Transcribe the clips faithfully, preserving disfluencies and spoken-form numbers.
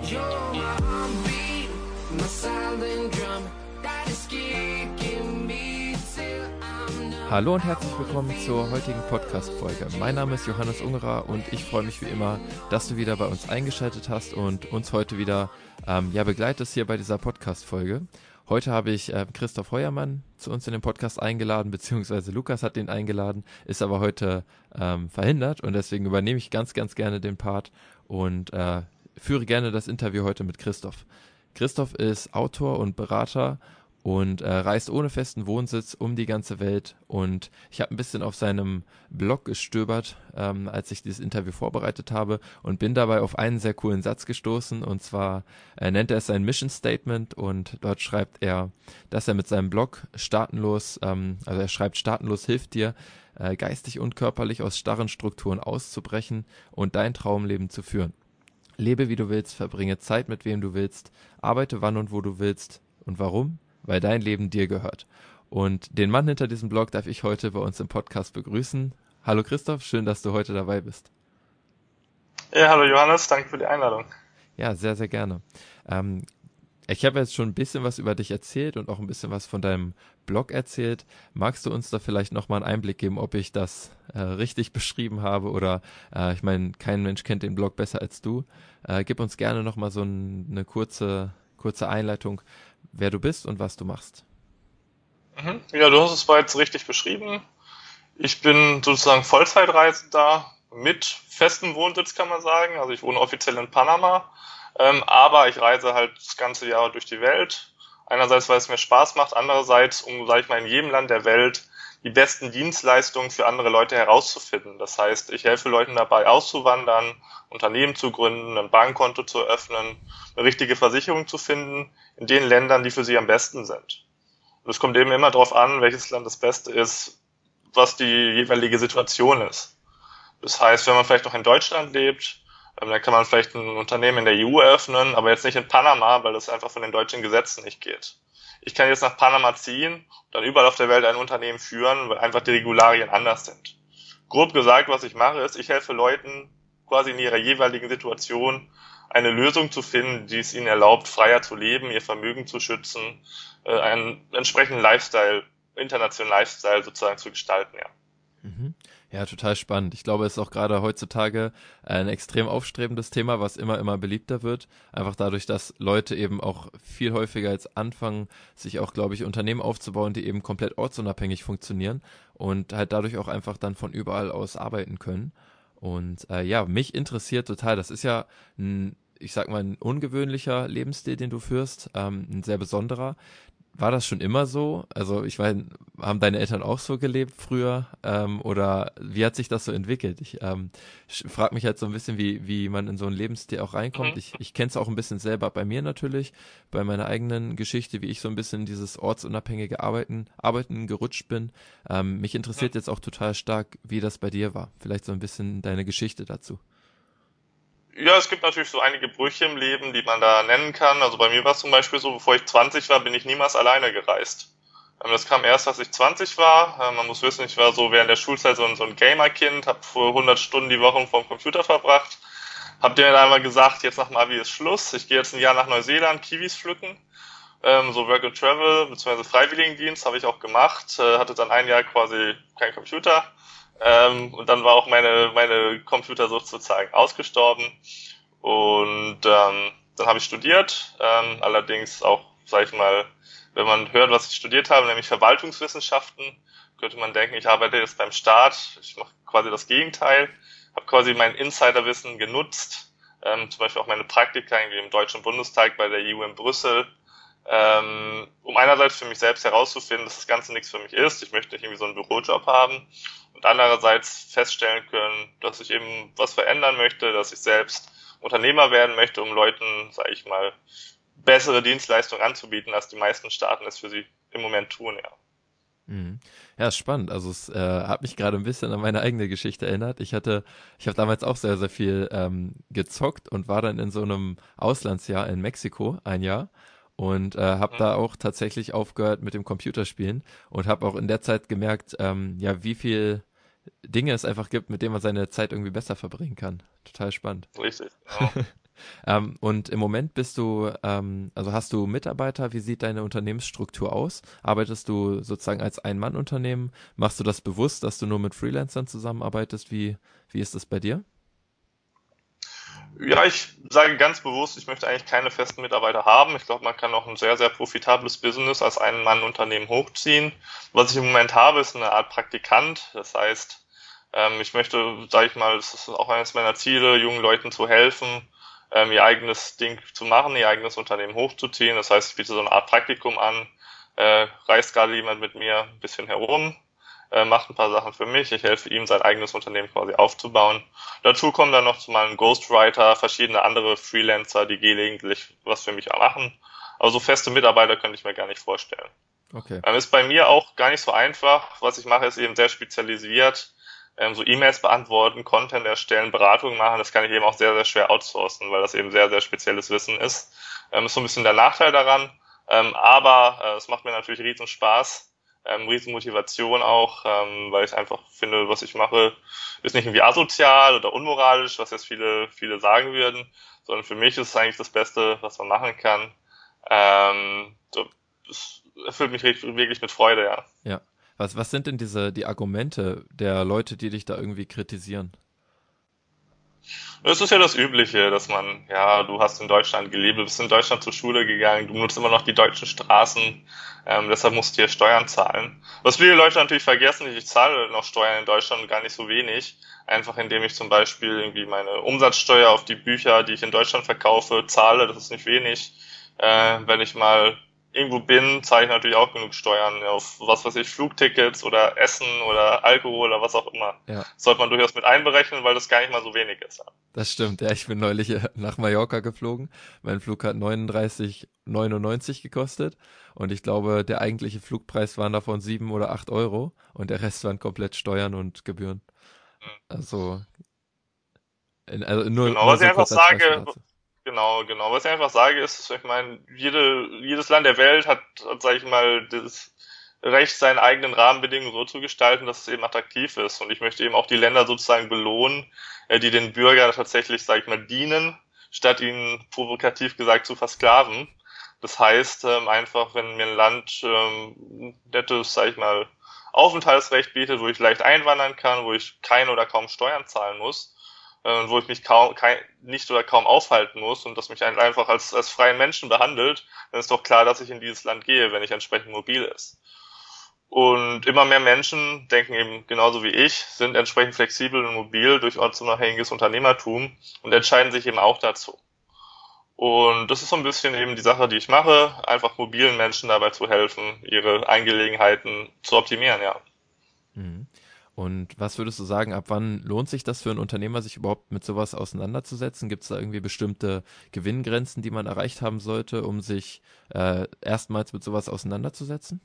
You're my heartbeat, my silent drum, that is kicking me till I'm numb. Hallo und herzlich willkommen zur heutigen Podcast-Folge. Mein Name ist Johannes Ungerer und ich freue mich wie immer, dass du wieder bei uns eingeschaltet hast und uns heute wieder ähm, ja, begleitest hier bei dieser Podcast-Folge. Heute habe ich äh, Christoph Heuermann zu uns in den Podcast eingeladen, beziehungsweise Lukas hat ihn eingeladen, ist aber heute ähm, verhindert und deswegen übernehme ich ganz, ganz gerne den Part und äh, führe gerne das Interview heute mit Christoph. Christoph ist Autor und Berater und äh, reist ohne festen Wohnsitz um die ganze Welt und ich habe ein bisschen auf seinem Blog gestöbert, ähm, als ich dieses Interview vorbereitet habe und bin dabei auf einen sehr coolen Satz gestoßen und zwar äh, nennt er es sein Mission Statement und dort schreibt er, dass er mit seinem Blog Staatenlos, ähm, also er schreibt Staatenlos hilft dir, äh, geistig und körperlich aus starren Strukturen auszubrechen und dein Traumleben zu führen. Lebe wie du willst, verbringe Zeit mit wem du willst, arbeite wann und wo du willst und warum? Weil dein Leben dir gehört. Und den Mann hinter diesem Blog darf ich heute bei uns im Podcast begrüßen. Hallo Christoph, schön, dass du heute dabei bist. Ja, hallo Johannes, danke für die Einladung. Ja, sehr, sehr gerne. Ähm, ich habe jetzt schon ein bisschen was über dich erzählt und auch ein bisschen was von deinem Blog erzählt. Magst du uns da vielleicht nochmal einen Einblick geben, ob ich das äh, richtig beschrieben habe oder, äh, ich meine, kein Mensch kennt den Blog besser als du. Äh, gib uns gerne nochmal so ein, eine kurze, kurze Einleitung, wer du bist und was du machst. Mhm. Ja, du hast es bereits richtig beschrieben. Ich bin sozusagen Vollzeitreisender mit festem Wohnsitz, kann man sagen. Also ich wohne offiziell in Panama, ähm, aber ich reise halt das ganze Jahr durch die Welt. Einerseits, weil es mir Spaß macht, andererseits, um, sag ich mal, in jedem Land der Welt die besten Dienstleistungen für andere Leute herauszufinden. Das heißt, ich helfe Leuten dabei, auszuwandern, Unternehmen zu gründen, ein Bankkonto zu eröffnen, eine richtige Versicherung zu finden in den Ländern, die für sie am besten sind. Und es kommt eben immer darauf an, welches Land das Beste ist, was die jeweilige Situation ist. Das heißt, wenn man vielleicht noch in Deutschland lebt, dann kann man vielleicht ein Unternehmen in der E U eröffnen, aber jetzt nicht in Panama, weil das einfach von den deutschen Gesetzen nicht geht. Ich kann jetzt nach Panama ziehen und dann überall auf der Welt ein Unternehmen führen, weil einfach die Regularien anders sind. Grob gesagt, was ich mache, ist, ich helfe Leuten quasi in ihrer jeweiligen Situation eine Lösung zu finden, die es ihnen erlaubt, freier zu leben, ihr Vermögen zu schützen, einen entsprechenden Lifestyle, internationalen Lifestyle sozusagen zu gestalten, ja. Mhm. Ja, total spannend. Ich glaube, es ist auch gerade heutzutage ein extrem aufstrebendes Thema, was immer, immer beliebter wird. Einfach dadurch, dass Leute eben auch viel häufiger jetzt anfangen, sich auch, glaube ich, Unternehmen aufzubauen, die eben komplett ortsunabhängig funktionieren und halt dadurch auch einfach dann von überall aus arbeiten können. Und äh, ja, mich interessiert total, das ist ja ein, ich sag mal, ein ungewöhnlicher Lebensstil, den du führst, ähm, ein sehr besonderer. War das schon immer so? Also ich meine, haben deine Eltern auch so gelebt früher? Ähm, oder wie hat sich das so entwickelt? Ich ähm, frage mich halt so ein bisschen, wie wie man in so einen Lebensstil auch reinkommt. Mhm. Ich, ich kenne es auch ein bisschen selber bei mir natürlich, bei meiner eigenen Geschichte, wie ich so ein bisschen in dieses ortsunabhängige Arbeiten, Arbeiten gerutscht bin. Ähm, mich interessiert jetzt auch total stark, wie das bei dir war. Vielleicht so ein bisschen deine Geschichte dazu. Ja, es gibt natürlich so einige Brüche im Leben, die man da nennen kann. Also bei mir war es zum Beispiel so, bevor ich zwanzig war, bin ich niemals alleine gereist. Ähm, Das kam erst, als ich zwanzig war. Ähm, Man muss wissen, ich war so während der Schulzeit so ein, so ein Gamer-Kind, habe hundert Stunden die Woche vorm Computer verbracht. Hab dir dann einmal gesagt, jetzt nach dem Abi ist Schluss. Ich gehe jetzt ein Jahr nach Neuseeland, Kiwis pflücken. Ähm, so Work and Travel bzw. Freiwilligendienst habe ich auch gemacht. Äh, hatte dann ein Jahr quasi kein Computer. Ähm, und dann war auch meine meine Computersucht sozusagen ausgestorben. Und ähm, dann habe ich studiert, ähm, allerdings auch, sag ich mal, wenn man hört, was ich studiert habe, nämlich Verwaltungswissenschaften, könnte man denken, ich arbeite jetzt beim Staat. Ich mache quasi das Gegenteil, habe quasi mein Insiderwissen genutzt, ähm, zum Beispiel auch meine Praktika irgendwie im Deutschen Bundestag bei der E U in Brüssel, ähm, um einerseits für mich selbst herauszufinden, dass das Ganze nichts für mich ist. Ich möchte nicht irgendwie so einen Bürojob haben. Und andererseits feststellen können, dass ich eben was verändern möchte, dass ich selbst Unternehmer werden möchte, um Leuten, sage ich mal, bessere Dienstleistungen anzubieten, als die meisten Staaten es für sie im Moment tun, ja. Mhm. Ja, ist spannend. Also es äh, hat mich gerade ein bisschen an meine eigene Geschichte erinnert. Ich hatte, ich habe damals auch sehr, sehr viel ähm, gezockt und war dann in so einem Auslandsjahr in Mexiko ein Jahr und äh, habe Mhm. da auch tatsächlich aufgehört mit dem Computerspielen und habe auch in der Zeit gemerkt, ähm, ja, wie viel Dinge es einfach gibt, mit denen man seine Zeit irgendwie besser verbringen kann. Total spannend. Richtig, genau. Ähm, und im Moment bist du, ähm, also hast du Mitarbeiter, wie sieht deine Unternehmensstruktur aus? Arbeitest du sozusagen als Ein-Mann-Unternehmen? Machst du das bewusst, dass du nur mit Freelancern zusammenarbeitest? Wie, wie ist das bei dir? Ja, ich sage ganz bewusst, ich möchte eigentlich keine festen Mitarbeiter haben. Ich glaube, man kann auch ein sehr, sehr profitables Business als Ein-Mann-Unternehmen hochziehen. Was ich im Moment habe, ist eine Art Praktikant. Das heißt, ähm, ich möchte, sage ich mal, das ist auch eines meiner Ziele, jungen Leuten zu helfen, ähm, ihr eigenes Ding zu machen, ihr eigenes Unternehmen hochzuziehen. Das heißt, ich biete so eine Art Praktikum an, äh, reist gerade jemand mit mir ein bisschen herum, äh, macht ein paar Sachen für mich. Ich helfe ihm, sein eigenes Unternehmen quasi aufzubauen. Dazu kommen dann noch mal ein Ghostwriter, verschiedene andere Freelancer, die gelegentlich was für mich machen. Aber so feste Mitarbeiter könnte ich mir gar nicht vorstellen. Okay. Ähm, ist bei mir auch gar nicht so einfach. Was ich mache, ist eben sehr spezialisiert. Ähm, so E-Mails beantworten, Content erstellen, Beratung machen, das kann ich eben auch sehr, sehr schwer outsourcen, weil das eben sehr, sehr spezielles Wissen ist. Ähm, ist so ein bisschen der Nachteil daran. Ähm, aber äh, es macht mir natürlich riesen Spaß, ähm, riesen Motivation auch, ähm, weil ich einfach finde, was ich mache, ist nicht irgendwie asozial oder unmoralisch, was jetzt viele, viele sagen würden, sondern für mich ist es eigentlich das Beste, was man machen kann. Ähm, so, es erfüllt mich wirklich mit Freude, ja. Ja. Was, was sind denn diese, die Argumente der Leute, die dich da irgendwie kritisieren? Es ist ja das Übliche, dass man, ja, du hast in Deutschland gelebt, du bist in Deutschland zur Schule gegangen, du nutzt immer noch die deutschen Straßen, ähm, deshalb musst du hier Steuern zahlen. Was viele Leute natürlich vergessen, ich zahle noch Steuern in Deutschland und gar nicht so wenig, einfach indem ich zum Beispiel irgendwie meine Umsatzsteuer auf die Bücher, die ich in Deutschland verkaufe, zahle, das ist nicht wenig. Äh, wenn ich mal irgendwo bin, zahle ich natürlich auch genug Steuern auf, was weiß ich, Flugtickets oder Essen oder Alkohol oder was auch immer. Ja, Das sollte man durchaus mit einberechnen, weil das gar nicht mal so wenig ist. das stimmt. Ja, ich bin neulich äh, nach Mallorca geflogen. Mein Flug hat neununddreißig neunundneunzig gekostet und ich glaube, der eigentliche Flugpreis waren davon sieben oder acht Euro und der Rest waren komplett Steuern und Gebühren. Also, in, also nur, Genau, nur was ich so einfach kurz als Beispiel sage, dazu. genau, genau, was ich einfach sage ist, ich meine, jede, jedes Land der Welt hat, hat sage ich mal, das Recht, seine eigenen Rahmenbedingungen so zu gestalten, dass es eben attraktiv ist. Und ich möchte eben auch die Länder sozusagen belohnen, äh, die den Bürgern tatsächlich, sage ich mal, dienen, statt ihnen provokativ gesagt zu versklaven. Das heißt, ähm, einfach, wenn mir ein Land ähm, nettes, sage ich mal, Aufenthaltsrecht bietet, wo ich leicht einwandern kann, wo ich keine oder kaum Steuern zahlen muss, äh, wo ich mich kaum, kein, nicht oder kaum aufhalten muss und das mich einfach als, als freien Menschen behandelt, dann ist doch klar, dass ich in dieses Land gehe, wenn ich entsprechend mobil ist. Und immer mehr Menschen denken eben genauso wie ich, sind entsprechend flexibel und mobil durch ortsunabhängiges Unternehmertum und entscheiden sich eben auch dazu. Und das ist so ein bisschen eben die Sache, die ich mache, einfach mobilen Menschen dabei zu helfen, ihre Angelegenheiten zu optimieren, ja. Mhm. Und was würdest du sagen, ab wann lohnt sich das für einen Unternehmer, sich überhaupt mit sowas auseinanderzusetzen? Gibt es da irgendwie bestimmte Gewinngrenzen, die man erreicht haben sollte, um sich äh, erstmals mit sowas auseinanderzusetzen?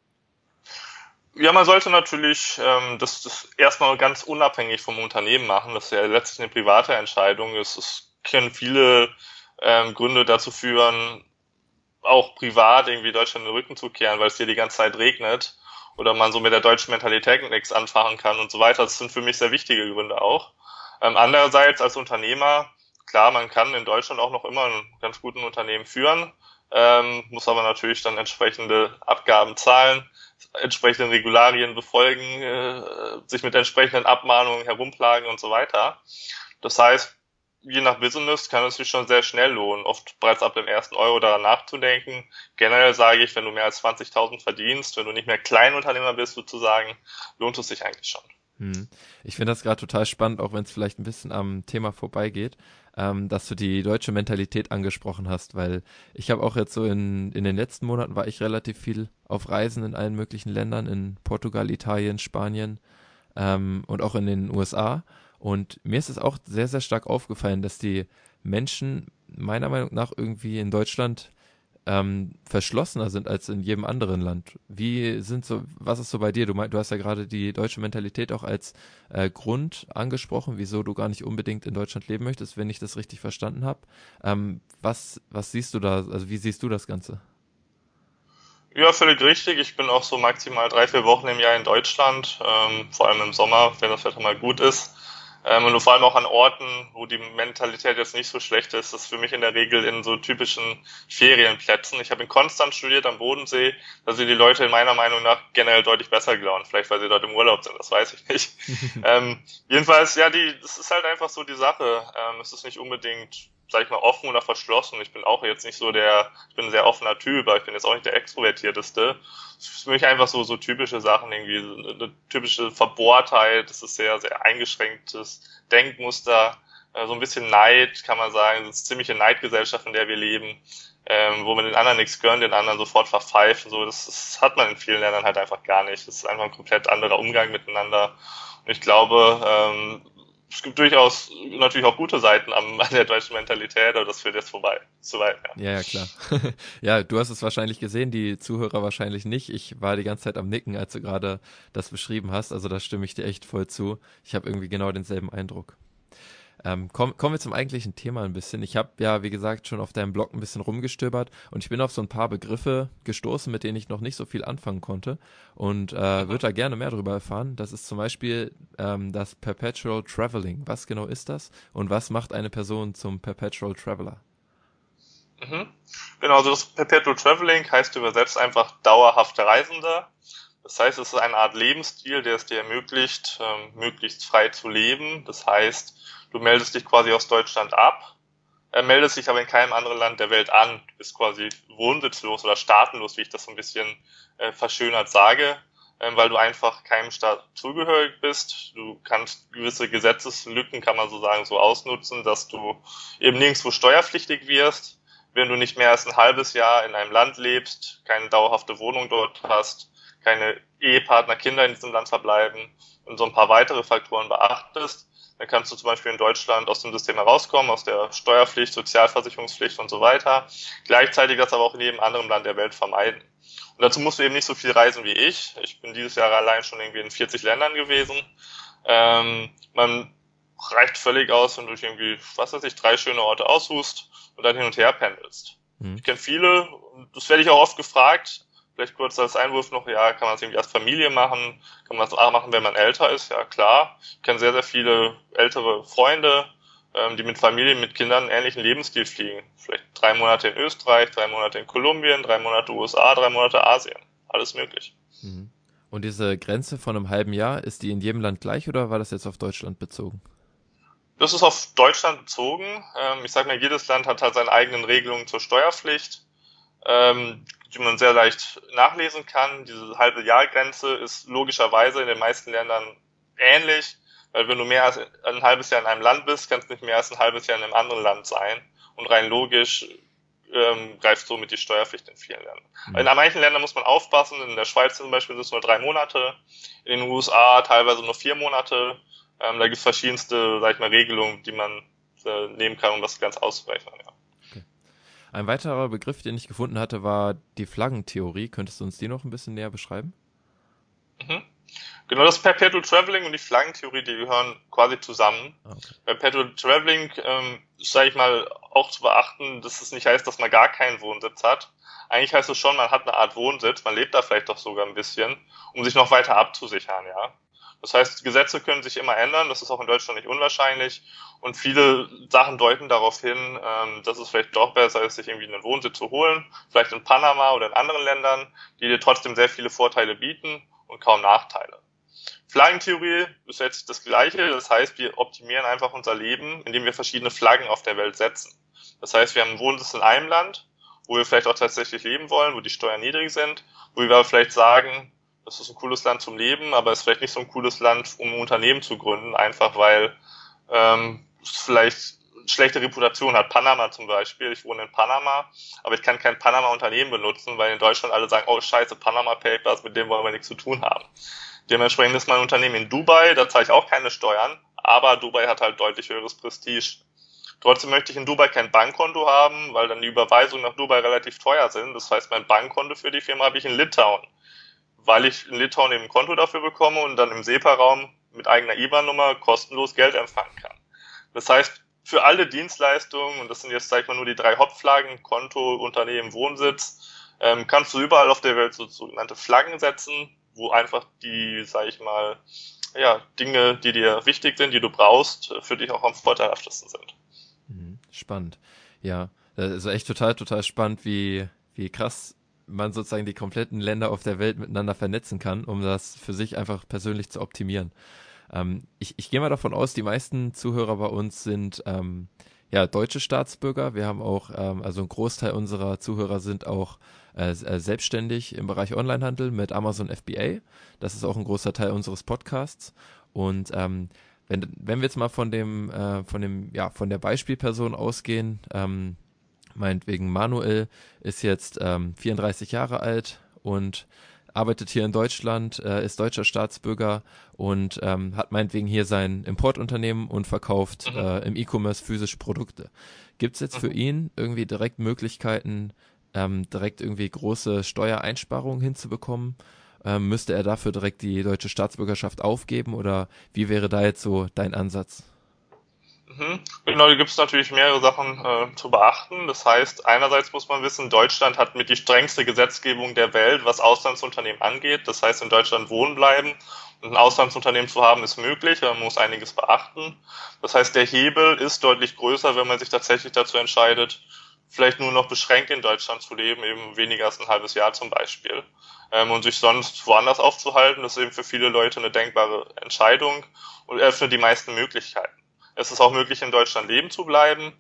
Ja, man sollte natürlich ähm, das, das erstmal ganz unabhängig vom Unternehmen machen. Das ist ja letztlich eine private Entscheidung. Es, es können viele ähm, Gründe dazu führen, auch privat irgendwie Deutschland den Rücken zu kehren, weil es hier die ganze Zeit regnet oder man so mit der deutschen Mentalität nichts anfangen kann und so weiter. Das sind für mich sehr wichtige Gründe auch. Ähm, andererseits als Unternehmer, klar, man kann in Deutschland auch noch immer einen ganz guten Unternehmen führen, ähm, muss aber natürlich dann entsprechende Abgaben zahlen, entsprechende Regularien befolgen, äh, sich mit entsprechenden Abmahnungen herumplagen und so weiter. Das heißt, je nach Business kann es sich schon sehr schnell lohnen, oft bereits ab dem ersten Euro daran nachzudenken. Generell sage ich, wenn du mehr als zwanzigtausend verdienst, wenn du nicht mehr Kleinunternehmer bist sozusagen, lohnt es sich eigentlich schon. Hm. Ich finde das gerade total spannend, auch wenn es vielleicht ein bisschen am Thema vorbeigeht, ähm, dass du die deutsche Mentalität angesprochen hast, weil ich habe auch jetzt so in, in den letzten Monaten war ich relativ viel auf Reisen in allen möglichen Ländern, in Portugal, Italien, Spanien ähm, und auch in den U S A. Und mir ist es auch sehr, sehr stark aufgefallen, dass die Menschen meiner Meinung nach irgendwie in Deutschland ähm, verschlossener sind als in jedem anderen Land. Wie sind so, was ist so bei dir? Du, mein, du hast ja gerade die deutsche Mentalität auch als äh, Grund angesprochen, wieso du gar nicht unbedingt in Deutschland leben möchtest, wenn ich das richtig verstanden habe. Ähm, was, was siehst du da, also wie siehst du das Ganze? Ja, völlig richtig. Ich bin auch so maximal drei, vier Wochen im Jahr in Deutschland, ähm, vor allem im Sommer, wenn das Wetter mal gut ist. Ähm, und vor allem auch an Orten, wo die Mentalität jetzt nicht so schlecht ist. Das ist für mich in der Regel in so typischen Ferienplätzen. Ich habe in Konstanz studiert am Bodensee. Da sind die Leute in meiner Meinung nach generell deutlich besser gelaunt. Vielleicht, weil sie dort im Urlaub sind, das weiß ich nicht. ähm, jedenfalls, ja, die, das ist halt einfach so die Sache. Ähm, es ist nicht unbedingt, sag ich mal, offen oder verschlossen. Ich bin auch jetzt nicht so der, ich bin ein sehr offener Typ, aber ich bin jetzt auch nicht der Extrovertierteste. Das ist für mich einfach so, so typische Sachen, irgendwie, so eine typische Verbohrtheit. Das ist sehr, sehr eingeschränktes Denkmuster. Äh, so ein bisschen Neid, kann man sagen. Das ist eine ziemliche Neidgesellschaft, in der wir leben. Ähm, wo man den anderen nichts gönnt, den anderen sofort verpfeift. So, das, das hat man in vielen Ländern halt einfach gar nicht. Das ist einfach ein komplett anderer Umgang miteinander. Und ich glaube, ähm, es gibt durchaus natürlich auch gute Seiten an, an der deutschen Mentalität, aber das führt jetzt vorbei. Zu weit, ja. Ja, ja, klar. Ja, du hast es wahrscheinlich gesehen, die Zuhörer wahrscheinlich nicht. Ich war die ganze Zeit am Nicken, als du gerade das beschrieben hast. Also da stimme ich dir echt voll zu. Ich habe irgendwie genau denselben Eindruck. Ähm, komm, kommen wir zum eigentlichen Thema ein bisschen. Ich habe ja, wie gesagt, schon auf deinem Blog ein bisschen rumgestöbert und ich bin auf so ein paar Begriffe gestoßen, mit denen ich noch nicht so viel anfangen konnte und äh, würde da gerne mehr darüber erfahren. Das ist zum Beispiel ähm, das Perpetual Traveling. Was genau ist das und was macht eine Person zum Perpetual Traveler? Mhm. Genau, also das Perpetual Traveling heißt übersetzt einfach dauerhafte Reisender. Das heißt, es ist eine Art Lebensstil, der es dir ermöglicht, ähm, möglichst frei zu leben. Das heißt, du meldest dich quasi aus Deutschland ab, äh, meldest dich aber in keinem anderen Land der Welt an. Du bist quasi wohnsitzlos oder staatenlos, wie ich das so ein bisschen äh, verschönert sage, äh, weil du einfach keinem Staat zugehörig bist. Du kannst gewisse Gesetzeslücken, kann man so sagen, so ausnutzen, dass du eben nirgendwo steuerpflichtig wirst, wenn du nicht mehr als ein halbes Jahr in einem Land lebst, keine dauerhafte Wohnung dort hast, keine Ehepartner, Kinder in diesem Land verbleiben und so ein paar weitere Faktoren beachtest, dann kannst du zum Beispiel in Deutschland aus dem System herauskommen, aus der Steuerpflicht, Sozialversicherungspflicht und so weiter. Gleichzeitig das aber auch in jedem anderen Land der Welt vermeiden. Und dazu musst du eben nicht so viel reisen wie ich. Ich bin dieses Jahr allein schon irgendwie in vierzig Ländern gewesen. Ähm, man reicht völlig aus, wenn du dich irgendwie, was weiß ich, drei schöne Orte aussuchst und dann hin und her pendelst. Mhm. Ich kenne viele, das werde ich auch oft gefragt. Vielleicht kurz als Einwurf noch, ja, kann man es irgendwie als Familie machen? Kann man es auch machen, wenn man älter ist? Ja, klar. Ich kenne sehr, sehr viele ältere Freunde, ähm, die mit Familien, mit Kindern einen ähnlichen Lebensstil fliegen. Vielleicht drei Monate in Österreich, drei Monate in Kolumbien, drei Monate U S A, drei Monate Asien. Alles möglich. Mhm. Und diese Grenze von einem halben Jahr, ist die in jedem Land gleich oder war das jetzt auf Deutschland bezogen? Das ist auf Deutschland bezogen. Ähm, ich sage mal, jedes Land hat halt seine eigenen Regelungen zur Steuerpflicht. Ähm, die man sehr leicht nachlesen kann. Diese halbe Jahrgrenze ist logischerweise in den meisten Ländern ähnlich, weil wenn du mehr als ein halbes Jahr in einem Land bist, kannst du nicht mehr als ein halbes Jahr in einem anderen Land sein. Und rein logisch ähm, greift somit die Steuerpflicht in vielen Ländern. Mhm. In manchen Ländern muss man aufpassen. In der Schweiz zum Beispiel sind es nur drei Monate, in den U S A teilweise nur vier Monate. Ähm, da gibt es verschiedenste, sag ich mal, Regelungen, die man äh, nehmen kann, um das Ganze auszurechnen. Ja. Ein weiterer Begriff, den ich gefunden hatte, war die Flaggentheorie. Könntest du uns die noch ein bisschen näher beschreiben? Mhm. Genau, das Perpetual Traveling und die Flaggentheorie, die gehören quasi zusammen. Okay. Perpetual Traveling ähm, ist, sage ich mal, auch zu beachten, dass es nicht heißt, dass man gar keinen Wohnsitz hat. Eigentlich heißt es schon, man hat eine Art Wohnsitz, man lebt da vielleicht doch sogar ein bisschen, um sich noch weiter abzusichern, ja. Das heißt, Gesetze können sich immer ändern, das ist auch in Deutschland nicht unwahrscheinlich und viele Sachen deuten darauf hin, ähm, dass es vielleicht doch besser ist, sich irgendwie einen Wohnsitz zu holen, vielleicht in Panama oder in anderen Ländern, die dir trotzdem sehr viele Vorteile bieten und kaum Nachteile. Flaggentheorie ist jetzt das Gleiche, das heißt, wir optimieren einfach unser Leben, indem wir verschiedene Flaggen auf der Welt setzen. Das heißt, wir haben einen Wohnsitz in einem Land, wo wir vielleicht auch tatsächlich leben wollen, wo die Steuern niedrig sind, wo wir aber vielleicht sagen, das ist ein cooles Land zum Leben, aber es ist vielleicht nicht so ein cooles Land, um ein Unternehmen zu gründen, einfach weil ähm, es vielleicht eine schlechte Reputation hat. Panama zum Beispiel, ich wohne in Panama, aber ich kann kein Panama-Unternehmen benutzen, weil in Deutschland alle sagen, oh scheiße, Panama Papers, mit dem wollen wir nichts zu tun haben. Dementsprechend ist mein Unternehmen in Dubai, da zahle ich auch keine Steuern, aber Dubai hat halt deutlich höheres Prestige. Trotzdem möchte ich in Dubai kein Bankkonto haben, weil dann die Überweisungen nach Dubai relativ teuer sind. Das heißt, mein Bankkonto für die Firma habe ich in Litauen, weil ich in Litauen eben ein Konto dafür bekomme und dann im SEPA-Raum mit eigener I B A N-Nummer kostenlos Geld empfangen kann. Das heißt, für alle Dienstleistungen, und das sind jetzt, sag ich mal, nur die drei Hauptflaggen, Konto, Unternehmen, Wohnsitz, ähm, kannst du überall auf der Welt so sogenannte Flaggen setzen, wo einfach die, sag ich mal, ja, Dinge, die dir wichtig sind, die du brauchst, für dich auch am vorteilhaftesten sind. Mhm. Spannend. Ja, das ist echt total, total spannend, wie, wie krass man sozusagen die kompletten Länder auf der Welt miteinander vernetzen kann, um das für sich einfach persönlich zu optimieren. Ähm, ich, ich gehe mal davon aus, die meisten Zuhörer bei uns sind ähm, ja deutsche Staatsbürger. Wir haben auch, ähm, also ein Großteil unserer Zuhörer sind auch äh, äh, selbstständig im Bereich Onlinehandel mit Amazon F B A. Das ist auch ein großer Teil unseres Podcasts. Und ähm, wenn, wenn wir jetzt mal von dem, äh, von dem, ja, von der Beispielperson ausgehen, ähm, meinetwegen Manuel ist jetzt ähm, vierunddreißig Jahre alt und arbeitet hier in Deutschland, äh, ist deutscher Staatsbürger und ähm, hat meinetwegen hier sein Importunternehmen und verkauft Mhm. äh, im E-Commerce physische Produkte. Gibt es jetzt für Mhm. ihn irgendwie direkt Möglichkeiten, ähm, direkt irgendwie große Steuereinsparungen hinzubekommen? Ähm, müsste er dafür direkt die deutsche Staatsbürgerschaft aufgeben oder wie wäre da jetzt so dein Ansatz? Mhm. Genau, da gibt es natürlich mehrere Sachen äh, zu beachten. Das heißt, einerseits muss man wissen, Deutschland hat mit die strengste Gesetzgebung der Welt, was Auslandsunternehmen angeht. Das heißt, in Deutschland wohnen bleiben und ein Auslandsunternehmen zu haben, ist möglich, aber man muss einiges beachten. Das heißt, der Hebel ist deutlich größer, wenn man sich tatsächlich dazu entscheidet, vielleicht nur noch beschränkt in Deutschland zu leben, eben weniger als ein halbes Jahr zum Beispiel, ähm, und sich sonst woanders aufzuhalten. Das ist eben für viele Leute eine denkbare Entscheidung und öffnet die meisten Möglichkeiten. Es ist auch möglich, in Deutschland leben zu bleiben,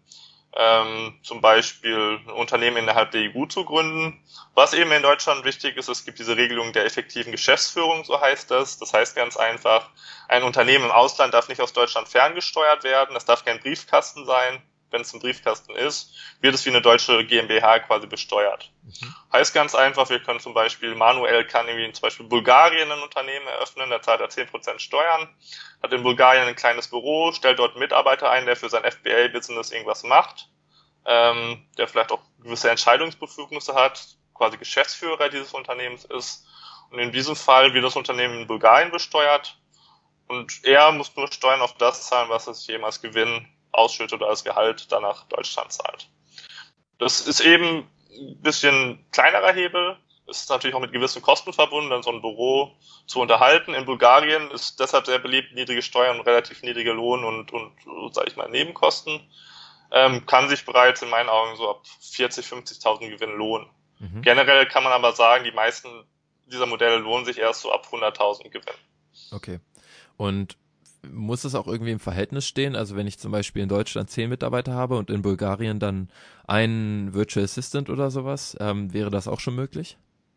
ähm, zum Beispiel ein Unternehmen innerhalb der E U zu gründen. Was eben in Deutschland wichtig ist, es gibt diese Regelung der effektiven Geschäftsführung, so heißt das. Das heißt ganz einfach, ein Unternehmen im Ausland darf nicht aus Deutschland ferngesteuert werden, es darf kein Briefkasten sein. Wenn es ein Briefkasten ist, wird es wie eine deutsche GmbH quasi besteuert. Mhm. Heißt ganz einfach, wir können zum Beispiel, Manuel kann irgendwie zum Beispiel Bulgarien ein Unternehmen eröffnen, da zahlt er zehn Prozent Steuern, hat in Bulgarien ein kleines Büro, stellt dort einen Mitarbeiter ein, der für sein F B A-Business irgendwas macht, ähm, der vielleicht auch gewisse Entscheidungsbefugnisse hat, quasi Geschäftsführer dieses Unternehmens ist. Und in diesem Fall wird das Unternehmen in Bulgarien besteuert und er muss nur Steuern auf das zahlen, was er sich eben als Gewinn ausschüttet oder als Gehalt dann nach Deutschland zahlt. Das ist eben ein bisschen kleinerer Hebel. Es ist natürlich auch mit gewissen Kosten verbunden, dann so ein Büro zu unterhalten. In Bulgarien ist deshalb sehr beliebt, niedrige Steuern, relativ niedrige Lohn- und, und sage ich mal, Nebenkosten. Ähm, kann sich bereits in meinen Augen so ab vierzig, fünfzigtausend Gewinn lohnen. Mhm. Generell kann man aber sagen, die meisten dieser Modelle lohnen sich erst so ab hunderttausend Gewinn. Okay. Und muss es auch irgendwie im Verhältnis stehen? Also wenn ich zum Beispiel in Deutschland zehn Mitarbeiter habe und in Bulgarien dann einen Virtual Assistant oder sowas, ähm, wäre das auch schon möglich?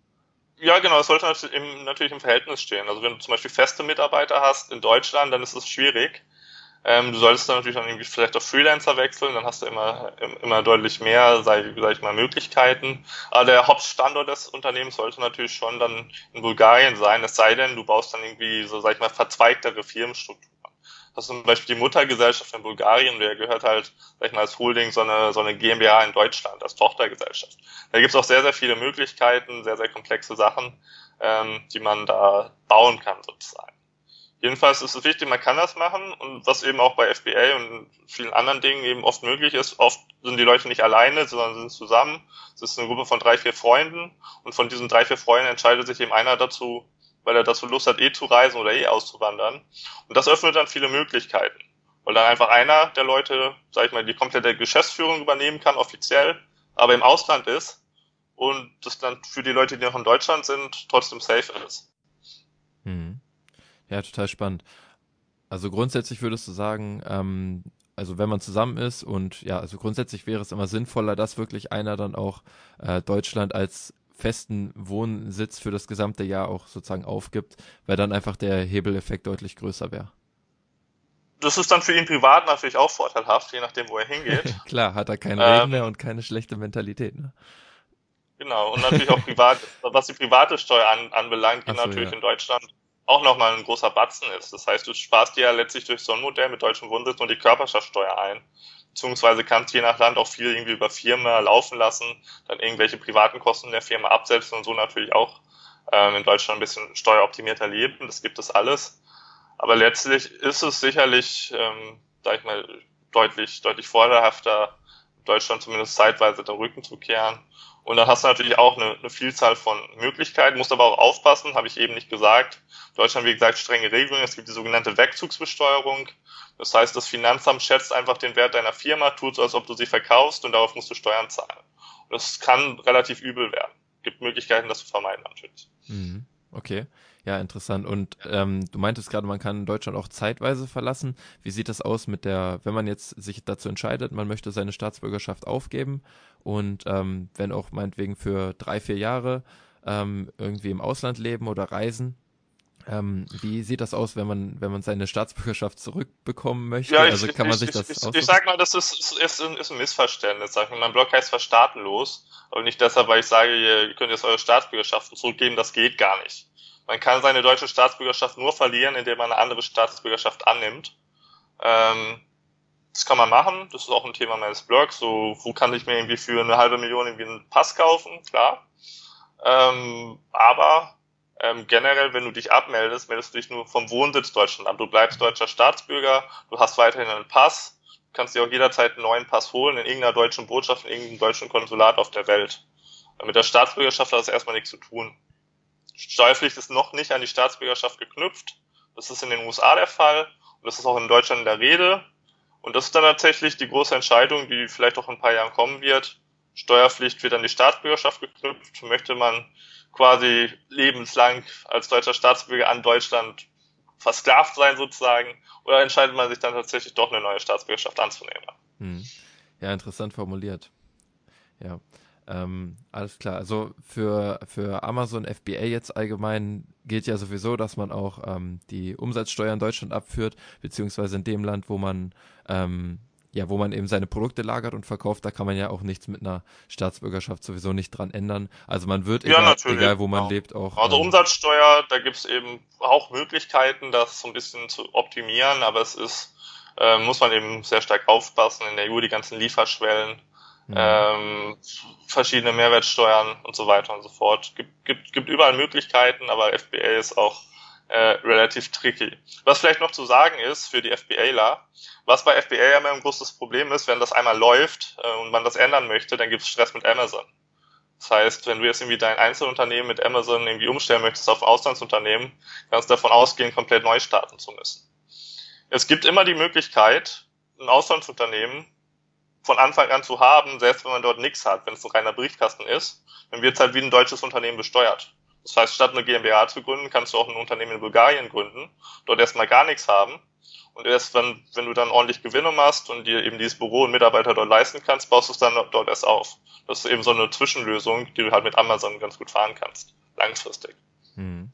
Ja, genau, es sollte natürlich im, natürlich im Verhältnis stehen. Also wenn du zum Beispiel feste Mitarbeiter hast in Deutschland, dann ist es schwierig. Ähm, du solltest dann natürlich dann irgendwie vielleicht auf Freelancer wechseln, dann hast du immer, immer deutlich mehr, sag, sag ich mal, Möglichkeiten. Aber der Hauptstandort des Unternehmens sollte natürlich schon dann in Bulgarien sein, es sei denn, du baust dann irgendwie so, sag ich mal, verzweigtere Firmenstrukturen. Das ist zum Beispiel die Muttergesellschaft in Bulgarien, der gehört halt, sag ich mal, als Holding so eine, so eine GmbH in Deutschland, als Tochtergesellschaft. Da gibt's auch sehr, sehr viele Möglichkeiten, sehr, sehr komplexe Sachen, ähm, die man da bauen kann sozusagen. Jedenfalls ist es wichtig, man kann das machen und was eben auch bei F B A und vielen anderen Dingen eben oft möglich ist, oft sind die Leute nicht alleine, sondern sind zusammen. Es ist eine Gruppe von drei, vier Freunden und von diesen drei, vier Freunden entscheidet sich eben einer dazu, weil er dazu Lust hat, eh zu reisen oder eh auszuwandern. Und das öffnet dann viele Möglichkeiten, weil dann einfach einer der Leute, sag ich mal, die komplette Geschäftsführung übernehmen kann, offiziell, aber im Ausland ist und das dann für die Leute, die noch in Deutschland sind, trotzdem safe ist. Mhm. Ja, total spannend. Also grundsätzlich würdest du sagen, ähm, also wenn man zusammen ist und ja, also grundsätzlich wäre es immer sinnvoller, dass wirklich einer dann auch äh, Deutschland als festen Wohnsitz für das gesamte Jahr auch sozusagen aufgibt, weil dann einfach der Hebeleffekt deutlich größer wäre. Das ist dann für ihn privat natürlich auch vorteilhaft, je nachdem, wo er hingeht. Klar, hat er kein Reden mehr Ähm, und keine schlechte Mentalität, ne? genau, und natürlich auch privat, was die private Steuer an, anbelangt, die Ach so, natürlich ja. in Deutschland auch nochmal ein großer Batzen ist. Das heißt, du sparst dir ja letztlich durch so ein Modell mit deutschem Wohnsitz nur die Körperschaftsteuer ein. Beziehungsweise kannst je nach Land auch viel irgendwie über Firma laufen lassen, dann irgendwelche privaten Kosten der Firma absetzen und so natürlich auch ähm, in Deutschland ein bisschen steueroptimierter leben. Das gibt es alles. Aber letztlich ist es sicherlich, ähm, sag ich mal, deutlich, deutlich vorteilhafter, Deutschland zumindest zeitweise den Rücken zu kehren. Und dann hast du natürlich auch eine, eine Vielzahl von Möglichkeiten, musst aber auch aufpassen, habe ich eben nicht gesagt. Deutschland, wie gesagt, strenge Regelungen. Es gibt die sogenannte Wegzugsbesteuerung. Das heißt, das Finanzamt schätzt einfach den Wert deiner Firma, tut so, als ob du sie verkaufst und darauf musst du Steuern zahlen. Und das kann relativ übel werden. Es gibt Möglichkeiten, das zu vermeiden natürlich. Mhm. Okay, ja, interessant. Und ähm, du meintest gerade, man kann Deutschland auch zeitweise verlassen. Wie sieht das aus mit der, wenn man jetzt sich dazu entscheidet, man möchte seine Staatsbürgerschaft aufgeben und ähm, wenn auch meinetwegen für drei, vier Jahre ähm, irgendwie im Ausland leben oder reisen, ähm, wie sieht das aus, wenn man, wenn man seine Staatsbürgerschaft zurückbekommen möchte? Ja, ich, Also ich, kann man ich, sich ich, das ich, aussuchen? ich sag mal, das ist, ist, ist, ein, ist ein Missverständnis. Sag mal, mein Blog heißt zwar staatenlos, aber nicht deshalb, weil ich sage, ihr könnt jetzt eure Staatsbürgerschaften zurückgeben, das geht gar nicht. Man kann seine deutsche Staatsbürgerschaft nur verlieren, indem man eine andere Staatsbürgerschaft annimmt. Ähm, das kann man machen, das ist auch ein Thema meines Blogs. So, wo kann ich mir irgendwie für eine halbe Million irgendwie einen Pass kaufen? Klar. Ähm, aber ähm, generell, wenn du dich abmeldest, meldest du dich nur vom Wohnsitz Deutschland ab. Du bleibst deutscher Staatsbürger, du hast weiterhin einen Pass, du kannst dir auch jederzeit einen neuen Pass holen in irgendeiner deutschen Botschaft, in irgendeinem deutschen Konsulat auf der Welt. Mit der Staatsbürgerschaft hat das erstmal nichts zu tun. Steuerpflicht ist noch nicht an die Staatsbürgerschaft geknüpft. Das ist in den U S A der Fall und das ist auch in Deutschland in der Rede. Und das ist dann tatsächlich die große Entscheidung, die vielleicht auch in ein paar Jahren kommen wird. Steuerpflicht wird an die Staatsbürgerschaft geknüpft. Möchte man quasi lebenslang als deutscher Staatsbürger an Deutschland versklavt sein sozusagen, oder entscheidet man sich dann tatsächlich doch eine neue Staatsbürgerschaft anzunehmen? Hm. Ja, interessant formuliert. Ja, ähm, alles klar. Also für, für Amazon F B A jetzt allgemein gilt ja sowieso, dass man auch ähm, die Umsatzsteuer in Deutschland abführt, beziehungsweise in dem Land, wo man ähm, ja, wo man eben seine Produkte lagert und verkauft, da kann man ja auch nichts mit einer Staatsbürgerschaft sowieso nicht dran ändern. Also man wird, Ja, egal, natürlich. egal wo man Genau. lebt, auch. Also Ähm, Umsatzsteuer, da gibt's eben auch Möglichkeiten, das so ein bisschen zu optimieren, aber es ist, äh, muss man eben sehr stark aufpassen. In der E U die ganzen Lieferschwellen, hm, ähm, verschiedene Mehrwertsteuern und so weiter und so fort. Gibt, gibt, gibt überall Möglichkeiten, aber F B A ist auch äh, relativ tricky. Was vielleicht noch zu sagen ist für die FBAler, was bei F B A ja immer ein großes Problem ist, wenn das einmal läuft äh, und man das ändern möchte, dann gibt es Stress mit Amazon. Das heißt, wenn du jetzt irgendwie dein Einzelunternehmen mit Amazon irgendwie umstellen möchtest auf ein Auslandsunternehmen, kannst du davon ausgehen, komplett neu starten zu müssen. Es gibt immer die Möglichkeit, ein Auslandsunternehmen von Anfang an zu haben, selbst wenn man dort nichts hat, wenn es ein reiner Briefkasten ist, dann wird es halt wie ein deutsches Unternehmen besteuert. Das heißt, statt eine GmbH zu gründen, kannst du auch ein Unternehmen in Bulgarien gründen, dort erstmal gar nichts haben. Und erst wenn, wenn du dann ordentlich Gewinne machst und dir eben dieses Büro und Mitarbeiter dort leisten kannst, baust du es dann dort erst auf. Das ist eben so eine Zwischenlösung, die du halt mit Amazon ganz gut fahren kannst, langfristig. hm.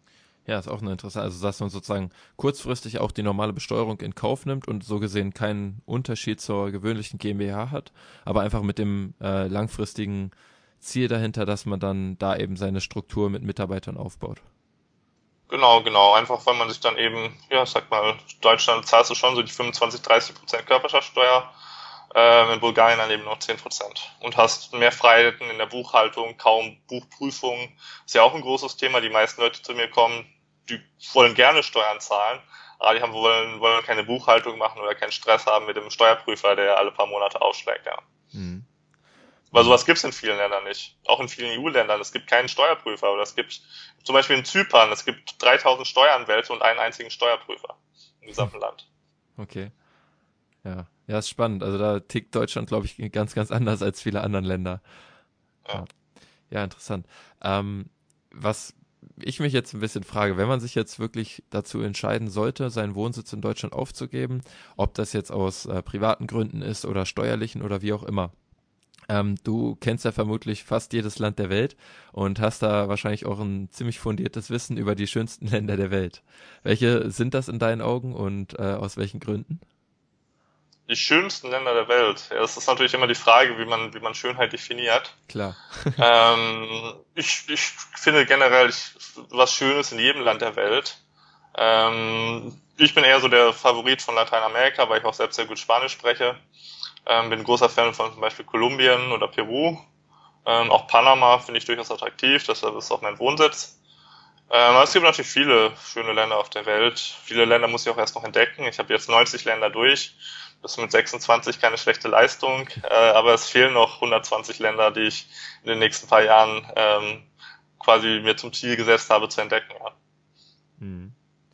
Ja, ist auch eine interessante, also dass man sozusagen kurzfristig auch die normale Besteuerung in Kauf nimmt und so gesehen keinen Unterschied zur gewöhnlichen GmbH hat, aber einfach mit dem äh, langfristigen Ziel dahinter, dass man dann da eben seine Struktur mit Mitarbeitern aufbaut. Genau, genau. Einfach, weil man sich dann eben, ja, sag mal, in Deutschland zahlst du schon so die fünfundzwanzig, dreißig Prozent Körperschaftsteuer, äh, in Bulgarien dann eben noch zehn Prozent. Und hast mehr Freiheiten in der Buchhaltung, kaum Buchprüfungen. Ist ja auch ein großes Thema. Die meisten Leute, die zu mir kommen, die wollen gerne Steuern zahlen, aber die haben, wollen, wollen keine Buchhaltung machen oder keinen Stress haben mit dem Steuerprüfer, der alle paar Monate aufschlägt, ja. Hm. Weil sowas gibt's in vielen Ländern nicht. Auch in vielen E U-Ländern. Es gibt keinen Steuerprüfer. Oder es gibt zum Beispiel in Zypern, es gibt dreitausend Steueranwälte und einen einzigen Steuerprüfer im gesamten Land. Okay. Ja, ja, ist spannend. Also da tickt Deutschland, glaube ich, ganz, ganz anders als viele andere Länder. Ja. Ja, ja interessant. Ähm, was ich mich jetzt ein bisschen frage, wenn man sich jetzt wirklich dazu entscheiden sollte, seinen Wohnsitz in Deutschland aufzugeben, ob das jetzt aus äh, privaten Gründen ist oder steuerlichen oder wie auch immer. Ähm, du kennst ja vermutlich fast jedes Land der Welt und hast da wahrscheinlich auch ein ziemlich fundiertes Wissen über die schönsten Länder der Welt. Welche sind das in deinen Augen und äh, aus welchen Gründen? Die schönsten Länder der Welt. Ja, das ist natürlich immer die Frage, wie man, wie man Schönheit definiert. Klar. ähm, ich, ich finde generell ich, was Schönes in jedem Land der Welt. Ähm, ich bin eher so der Favorit von Lateinamerika, weil ich auch selbst sehr gut Spanisch spreche. Ähm, bin großer Fan von zum Beispiel Kolumbien oder Peru. Ähm, auch Panama finde ich durchaus attraktiv, deshalb ist auch mein Wohnsitz. Ähm, aber es gibt natürlich viele schöne Länder auf der Welt. Viele Länder muss ich auch erst noch entdecken. Ich habe jetzt neunzig Länder durch. Das ist mit sechsundzwanzig keine schlechte Leistung, äh, aber es fehlen noch hundertzwanzig Länder, die ich in den nächsten paar Jahren ähm, quasi mir zum Ziel gesetzt habe zu entdecken. Ja. Hm.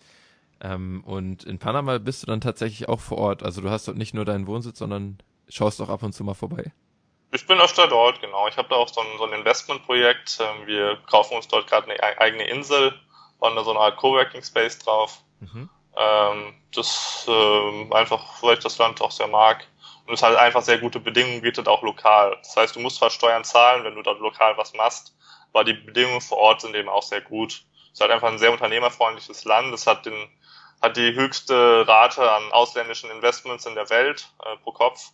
Ähm, und in Panama bist du dann tatsächlich auch vor Ort. Also du hast dort nicht nur deinen Wohnsitz, sondern schaust auch ab und zu mal vorbei. Ich bin öfter dort, genau. Ich habe da auch so ein, so ein Investmentprojekt. Ähm, wir kaufen uns dort gerade eine e- eigene Insel, bauen da so eine Art Coworking Space drauf. Mhm. Ähm, das ähm, einfach, weil ich das Land auch sehr mag. Und es halt einfach sehr gute Bedingungen bietet, auch lokal. Das heißt, du musst zwar Steuern zahlen, wenn du dort lokal was machst, aber die Bedingungen vor Ort sind eben auch sehr gut. Es ist halt einfach ein sehr unternehmerfreundliches Land. Es hat den, hat die höchste Rate an ausländischen Investments in der Welt äh, pro Kopf,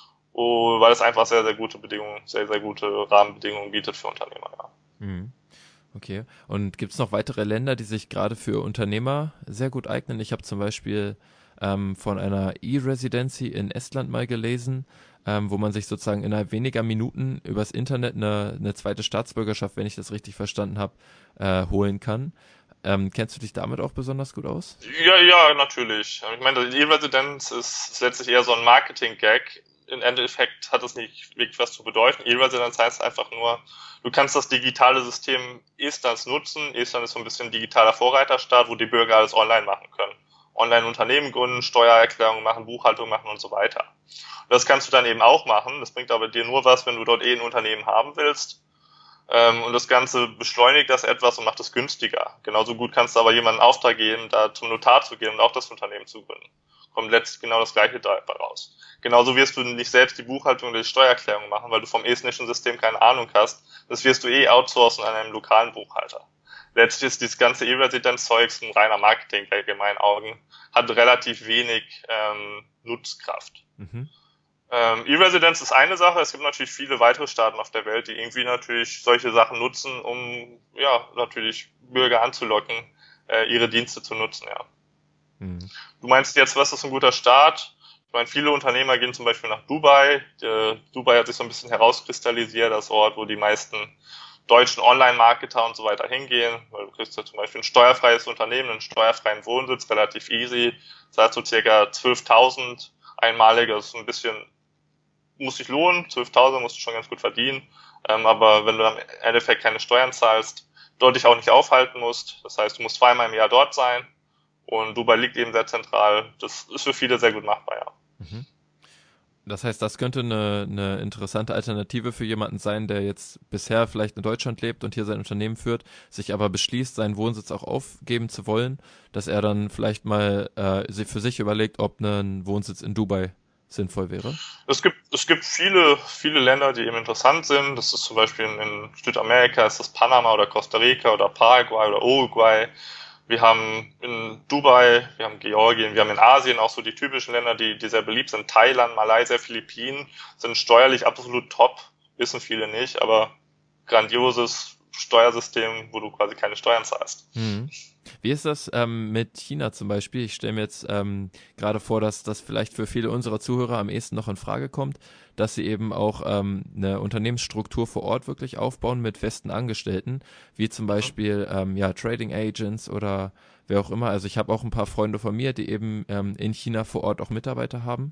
oh, weil es einfach sehr, sehr gute Bedingungen, sehr, sehr gute Rahmenbedingungen bietet für Unternehmer. Ja. Mhm. Okay. Und gibt es noch weitere Länder, die sich gerade für Unternehmer sehr gut eignen? Ich habe zum Beispiel ähm, von einer E-Residency in Estland mal gelesen, ähm, wo man sich sozusagen innerhalb weniger Minuten übers Internet eine, eine zweite Staatsbürgerschaft, wenn ich das richtig verstanden habe, äh, holen kann. Ähm, kennst du dich damit auch besonders gut aus? Ja, ja, natürlich. Ich meine, die E-Residenz ist, ist letztlich eher so ein Marketing-Gag. Im Endeffekt hat es nicht wirklich was zu bedeuten. E-Residenz heißt einfach nur, du kannst das digitale System Estlands nutzen. Estland ist so ein bisschen ein digitaler Vorreiterstaat, wo die Bürger alles online machen können. Online Unternehmen gründen, Steuererklärungen machen, Buchhaltung machen und so weiter. Und das kannst du dann eben auch machen. Das bringt aber dir nur was, wenn du dort eh ein Unternehmen haben willst. Ähm, und das Ganze beschleunigt das etwas und macht es günstiger. Genauso gut kannst du aber jemanden einen Auftrag geben, da zum Notar zu gehen und auch das Unternehmen zu gründen. Kommt letztlich genau das Gleiche dabei raus. Genauso wirst du nicht selbst die Buchhaltung oder die Steuererklärung machen, weil du vom estnischen System keine Ahnung hast. Das wirst du eh outsourcen an einem lokalen Buchhalter. Letztlich ist dieses ganze E-Resident-Zeugs ein reiner Marketing-Gag in meinen Augen. Hat relativ wenig ähm, Nutzkraft. Mhm. Ähm, E-Residenz ist eine Sache. Es gibt natürlich viele weitere Staaten auf der Welt, die irgendwie natürlich solche Sachen nutzen, um ja natürlich Bürger anzulocken, äh, ihre Dienste zu nutzen. Ja. Mhm. Du meinst jetzt, was ist ein guter Start? Ich meine, viele Unternehmer gehen zum Beispiel nach Dubai. Äh, Dubai hat sich so ein bisschen herauskristallisiert, das Ort, wo die meisten deutschen Online-Marketer und so weiter hingehen, weil du kriegst ja zum Beispiel ein steuerfreies Unternehmen, einen steuerfreien Wohnsitz, relativ easy. Das heißt so circa zwölftausend einmalige, das ist ein bisschen, muss sich lohnen, zwölftausend musst du schon ganz gut verdienen, ähm, aber wenn du am Endeffekt keine Steuern zahlst, dort dich auch nicht aufhalten musst, das heißt, du musst zweimal im Jahr dort sein und Dubai liegt eben sehr zentral, das ist für viele sehr gut machbar, ja. Mhm. Das heißt, das könnte eine, eine interessante Alternative für jemanden sein, der jetzt bisher vielleicht in Deutschland lebt und hier sein Unternehmen führt, sich aber beschließt, seinen Wohnsitz auch aufgeben zu wollen, dass er dann vielleicht mal äh, sich für sich überlegt, ob ein Wohnsitz in Dubai sinnvoll wäre. Es gibt, es gibt viele, viele Länder, die eben interessant sind. Das ist zum Beispiel in, in Südamerika, ist das Panama oder Costa Rica oder Paraguay oder Uruguay. Wir haben in Dubai, wir haben Georgien, wir haben in Asien auch so die typischen Länder, die, die sehr beliebt sind. Thailand, Malaysia, Philippinen sind steuerlich absolut top, wissen viele nicht, aber grandioses Steuersystem, wo du quasi keine Steuern zahlst. Mhm. Wie ist das ähm, mit China zum Beispiel? Ich stelle mir jetzt ähm, gerade vor, dass das vielleicht für viele unserer Zuhörer am ehesten noch in Frage kommt, dass sie eben auch ähm, eine Unternehmensstruktur vor Ort wirklich aufbauen mit festen Angestellten, wie zum Beispiel ähm, ja Trading Agents oder wer auch immer. Also ich habe auch ein paar Freunde von mir, die eben ähm, in China vor Ort auch Mitarbeiter haben.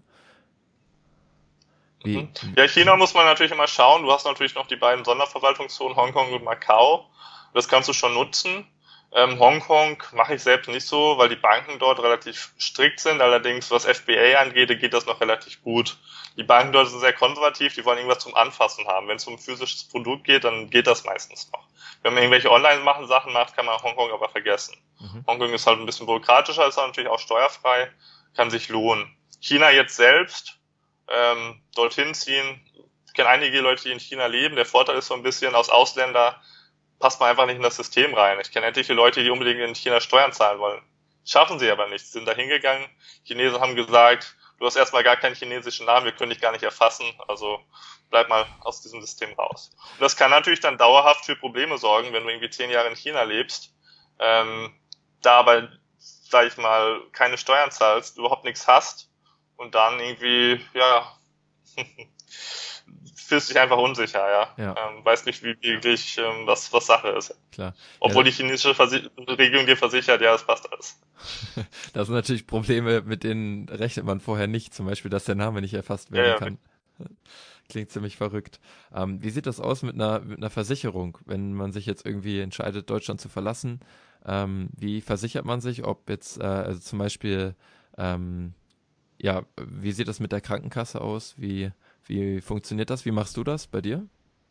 Wie? Mhm. Ja, China muss man natürlich immer schauen. Du hast natürlich noch die beiden Sonderverwaltungszonen Hongkong und Macau. Das kannst du schon nutzen. Ähm, Hongkong mache ich selbst nicht so, weil die Banken dort relativ strikt sind. Allerdings, was F B A angeht, geht das noch relativ gut. Die Banken dort sind sehr konservativ, die wollen irgendwas zum Anfassen haben. Wenn es um ein physisches Produkt geht, dann geht das meistens noch. Wenn man irgendwelche Online-Sachen macht, kann man Hongkong aber vergessen. Mhm. Hongkong ist halt ein bisschen bürokratischer, ist aber natürlich auch steuerfrei, kann sich lohnen. China jetzt selbst, ähm, dorthin ziehen. Ich kenne einige Leute, die in China leben. Der Vorteil ist so ein bisschen, als Ausländer passt man einfach nicht in das System rein. Ich kenne etliche Leute, die unbedingt in China Steuern zahlen wollen. Schaffen sie aber nicht. Sie sind da hingegangen. Chinesen haben gesagt, du hast erstmal gar keinen chinesischen Namen, wir können dich gar nicht erfassen. Also bleib mal aus diesem System raus. Und das kann natürlich dann dauerhaft für Probleme sorgen, wenn du irgendwie zehn Jahre in China lebst, ähm, da aber, sag ich mal, keine Steuern zahlst, überhaupt nichts hast und dann irgendwie, ja, fühlst dich einfach unsicher, ja. Ja. Ähm, weiß nicht, wie wirklich ähm, was, was Sache ist. Klar. Obwohl Ja, die chinesische Versi- Regierung dir versichert, ja, das passt alles. das sind natürlich Probleme, mit denen rechnet man vorher nicht. Zum Beispiel, dass der Name nicht erfasst Ja, werden ja, kann. Klingt ziemlich verrückt. Ähm, wie sieht das aus mit einer, mit einer Versicherung, wenn man sich jetzt irgendwie entscheidet, Deutschland zu verlassen? Ähm, wie versichert man sich, ob jetzt, äh, also zum Beispiel, ähm, ja, wie sieht das mit der Krankenkasse aus? Wie, wie funktioniert das? Wie machst du das bei dir?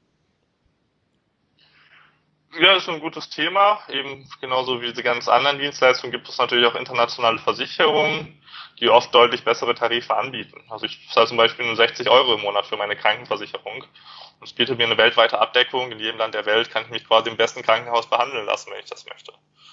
Ja, ist ein gutes Thema. Eben genauso wie diese ganzen anderen Dienstleistungen gibt es natürlich auch internationale Versicherungen, die oft deutlich bessere Tarife anbieten. Also ich zahle zum Beispiel nur sechzig Euro im Monat für meine Krankenversicherung. Und es bietet mir eine weltweite Abdeckung. In jedem Land der Welt kann ich mich quasi im besten Krankenhaus behandeln lassen, wenn ich das möchte.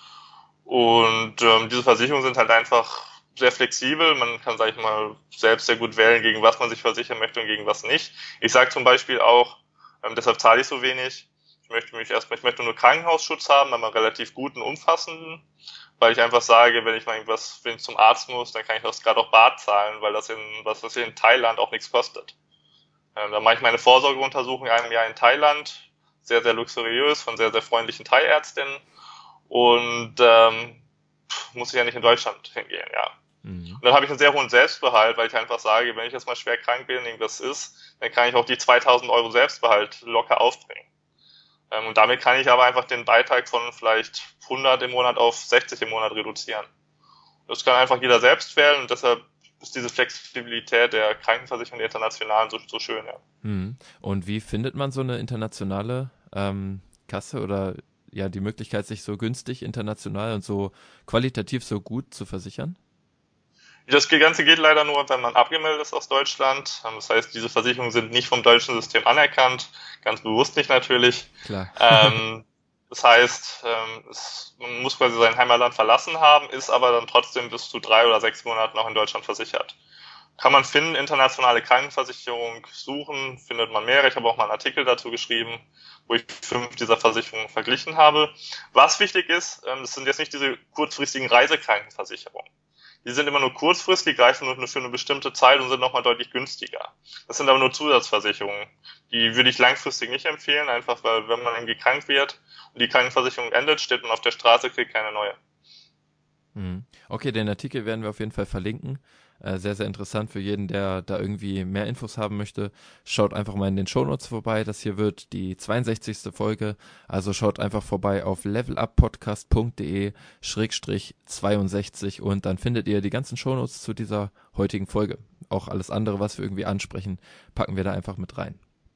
Und ähm, diese Versicherungen sind halt einfach sehr flexibel. Man kann, sage ich mal, selbst sehr gut wählen, gegen was man sich versichern möchte und gegen was nicht. Ich sage zum Beispiel auch, ähm, deshalb zahle ich so wenig. Ich möchte mich erstmal, ich möchte nur Krankenhausschutz haben, aber relativ guten, umfassenden, weil ich einfach sage, wenn ich mal irgendwas, wenn ich zum Arzt muss, dann kann ich das gerade auch bar zahlen, weil das in, was das hier in Thailand auch nichts kostet. Ähm, dann mache ich meine Vorsorgeuntersuchung einem Jahr in Thailand, sehr, sehr luxuriös, von sehr, sehr freundlichen Thai-Ärztinnen und ähm, muss ich ja nicht in Deutschland hingehen, ja. Mhm. Und dann habe ich einen sehr hohen Selbstbehalt, weil ich einfach sage, wenn ich jetzt mal schwer krank bin, irgendwas ist, dann kann ich auch die zweitausend Euro Selbstbehalt locker aufbringen. Ähm, und damit kann ich aber einfach den Beitrag von vielleicht hundert im Monat auf sechzig im Monat reduzieren. Das kann einfach jeder selbst wählen und deshalb ist diese Flexibilität der Krankenversicherung der internationalen so, so schön, ja. Mhm. Und wie findet man so eine internationale ähm, Kasse oder ja die Möglichkeit, sich so günstig international und so qualitativ so gut zu versichern? Das Ganze geht leider nur, wenn man abgemeldet ist aus Deutschland. Das heißt, diese Versicherungen sind nicht vom deutschen System anerkannt, ganz bewusst nicht natürlich. Klar. Ähm, das heißt, ähm, es, man muss quasi sein Heimatland verlassen haben, ist aber dann trotzdem bis zu drei oder sechs Monaten auch in Deutschland versichert. Kann man finden, internationale Krankenversicherung suchen, findet man mehrere. Ich habe auch mal einen Artikel dazu geschrieben, wo ich fünf dieser Versicherungen verglichen habe. Was wichtig ist, ähm, das sind jetzt nicht diese kurzfristigen Reisekrankenversicherungen. Die sind immer nur kurzfristig, greifen nur für eine bestimmte Zeit und sind nochmal deutlich günstiger. Das sind aber nur Zusatzversicherungen. Die würde ich langfristig nicht empfehlen, einfach weil, wenn man irgendwie krank wird und die Krankenversicherung endet, steht man auf der Straße, kriegt keine neue. Mhm. Okay, den Artikel werden wir auf jeden Fall verlinken. Äh, sehr, sehr interessant für jeden, der da irgendwie mehr Infos haben möchte. Schaut einfach mal in den Shownotes vorbei. Das hier wird die zweiundsechzigste Folge. Also schaut einfach vorbei auf leveluppodcast.de schrägstrich zweiundsechzig und dann findet ihr die ganzen Shownotes zu dieser heutigen Folge. Auch alles andere, was wir irgendwie ansprechen, packen wir da einfach mit rein.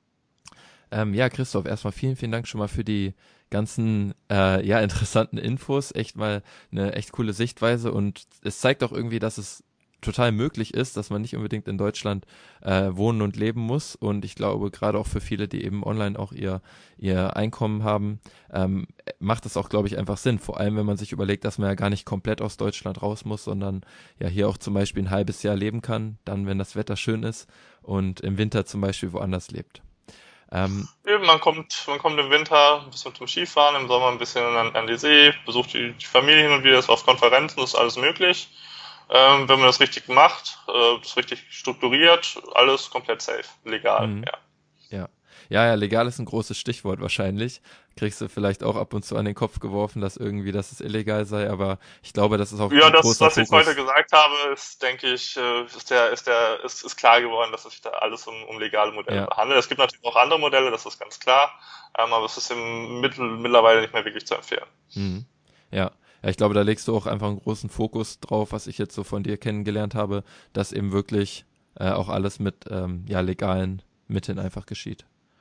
Ähm, ja, Christoph, erstmal vielen, vielen Dank schon mal für die ganzen äh, ja interessanten Infos. Echt mal eine echt coole Sichtweise und es zeigt auch irgendwie, dass es total möglich ist, dass man nicht unbedingt in Deutschland äh, wohnen und leben muss. Und ich glaube, gerade auch für viele, die eben online auch ihr, ihr Einkommen haben, ähm, macht es auch, glaube ich, einfach Sinn. Vor allem, wenn man sich überlegt, dass man ja gar nicht komplett aus Deutschland raus muss, sondern ja hier auch zum Beispiel ein halbes Jahr leben kann, dann, wenn das Wetter schön ist und im Winter zum Beispiel woanders lebt. Ähm, Eben, man kommt, man kommt im Winter ein bisschen zum Skifahren, im Sommer ein bisschen an, an die See, besucht die, die Familie hin und wieder, ist auf Konferenzen, das ist alles möglich. Ähm, wenn man das richtig macht, äh, das richtig strukturiert, alles komplett safe, legal, mhm. ja. Ja. Ja, ja, legal ist ein großes Stichwort wahrscheinlich. Kriegst du vielleicht auch ab und zu an den Kopf geworfen, dass irgendwie, dass es illegal sei, aber ich glaube, das ist auch Ja, ein das, großer was ich heute Fokus. gesagt habe, ist, denke ich, äh, ist der, ist der, ist, ist klar geworden, dass es sich da alles um, um legale Modelle Ja. handelt. Es gibt natürlich auch andere Modelle, das ist ganz klar, ähm, aber es ist im Mittel, mittlerweile nicht mehr wirklich zu empfehlen. Mhm. Ja. Ja, ich glaube, da legst du auch einfach einen großen Fokus drauf, was ich jetzt so von dir kennengelernt habe, dass eben wirklich äh, auch alles mit ähm, ja, legalen Mitteln einfach geschieht.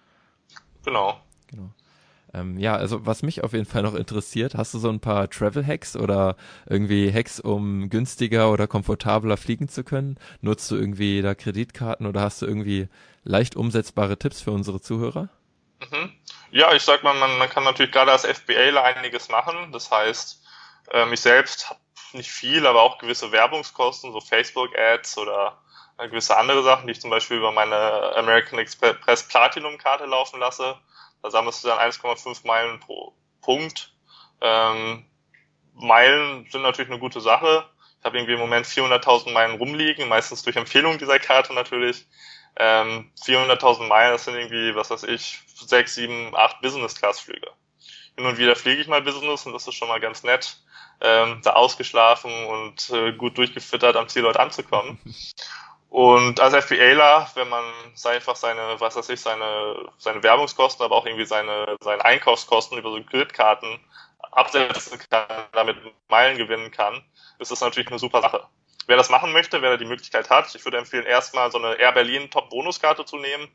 Genau. Genau. Ähm, ja, also was mich auf jeden Fall noch interessiert, hast du so ein paar Travel-Hacks oder irgendwie Hacks, um günstiger oder komfortabler fliegen zu können? Nutzt du irgendwie da Kreditkarten oder hast du irgendwie leicht umsetzbare Tipps für unsere Zuhörer? Mhm. Ja, ich sag mal, man, man kann natürlich gerade als FBAler einiges machen. Das heißt, ähm, ich selbst habe nicht viel, aber auch gewisse Werbungskosten, so Facebook-Ads oder äh, gewisse andere Sachen, die ich zum Beispiel über meine American Express Platinum-Karte laufen lasse. Da sammelst du dann eins Komma fünf Meilen pro Punkt. Ähm, Meilen sind natürlich eine gute Sache. Ich habe irgendwie im Moment vierhunderttausend Meilen rumliegen, meistens durch Empfehlung dieser Karte natürlich. Ähm, vierhunderttausend Meilen, das sind irgendwie, was weiß ich, sechs, sieben, acht Business-Class-Flüge. Hin und wieder fliege ich mal Business und das ist schon mal ganz nett, ähm, da ausgeschlafen und äh, gut durchgefüttert am Zielort anzukommen. Und als FBAler, wenn man einfach seine, was weiß ich, seine, seine Werbungskosten, aber auch irgendwie seine, seine Einkaufskosten über so Kreditkarten absetzen kann, damit Meilen gewinnen kann, ist das natürlich eine super Sache. Wer das machen möchte, wer da die Möglichkeit hat, ich würde empfehlen, erstmal so eine Air Berlin Top-Bonuskarte zu nehmen.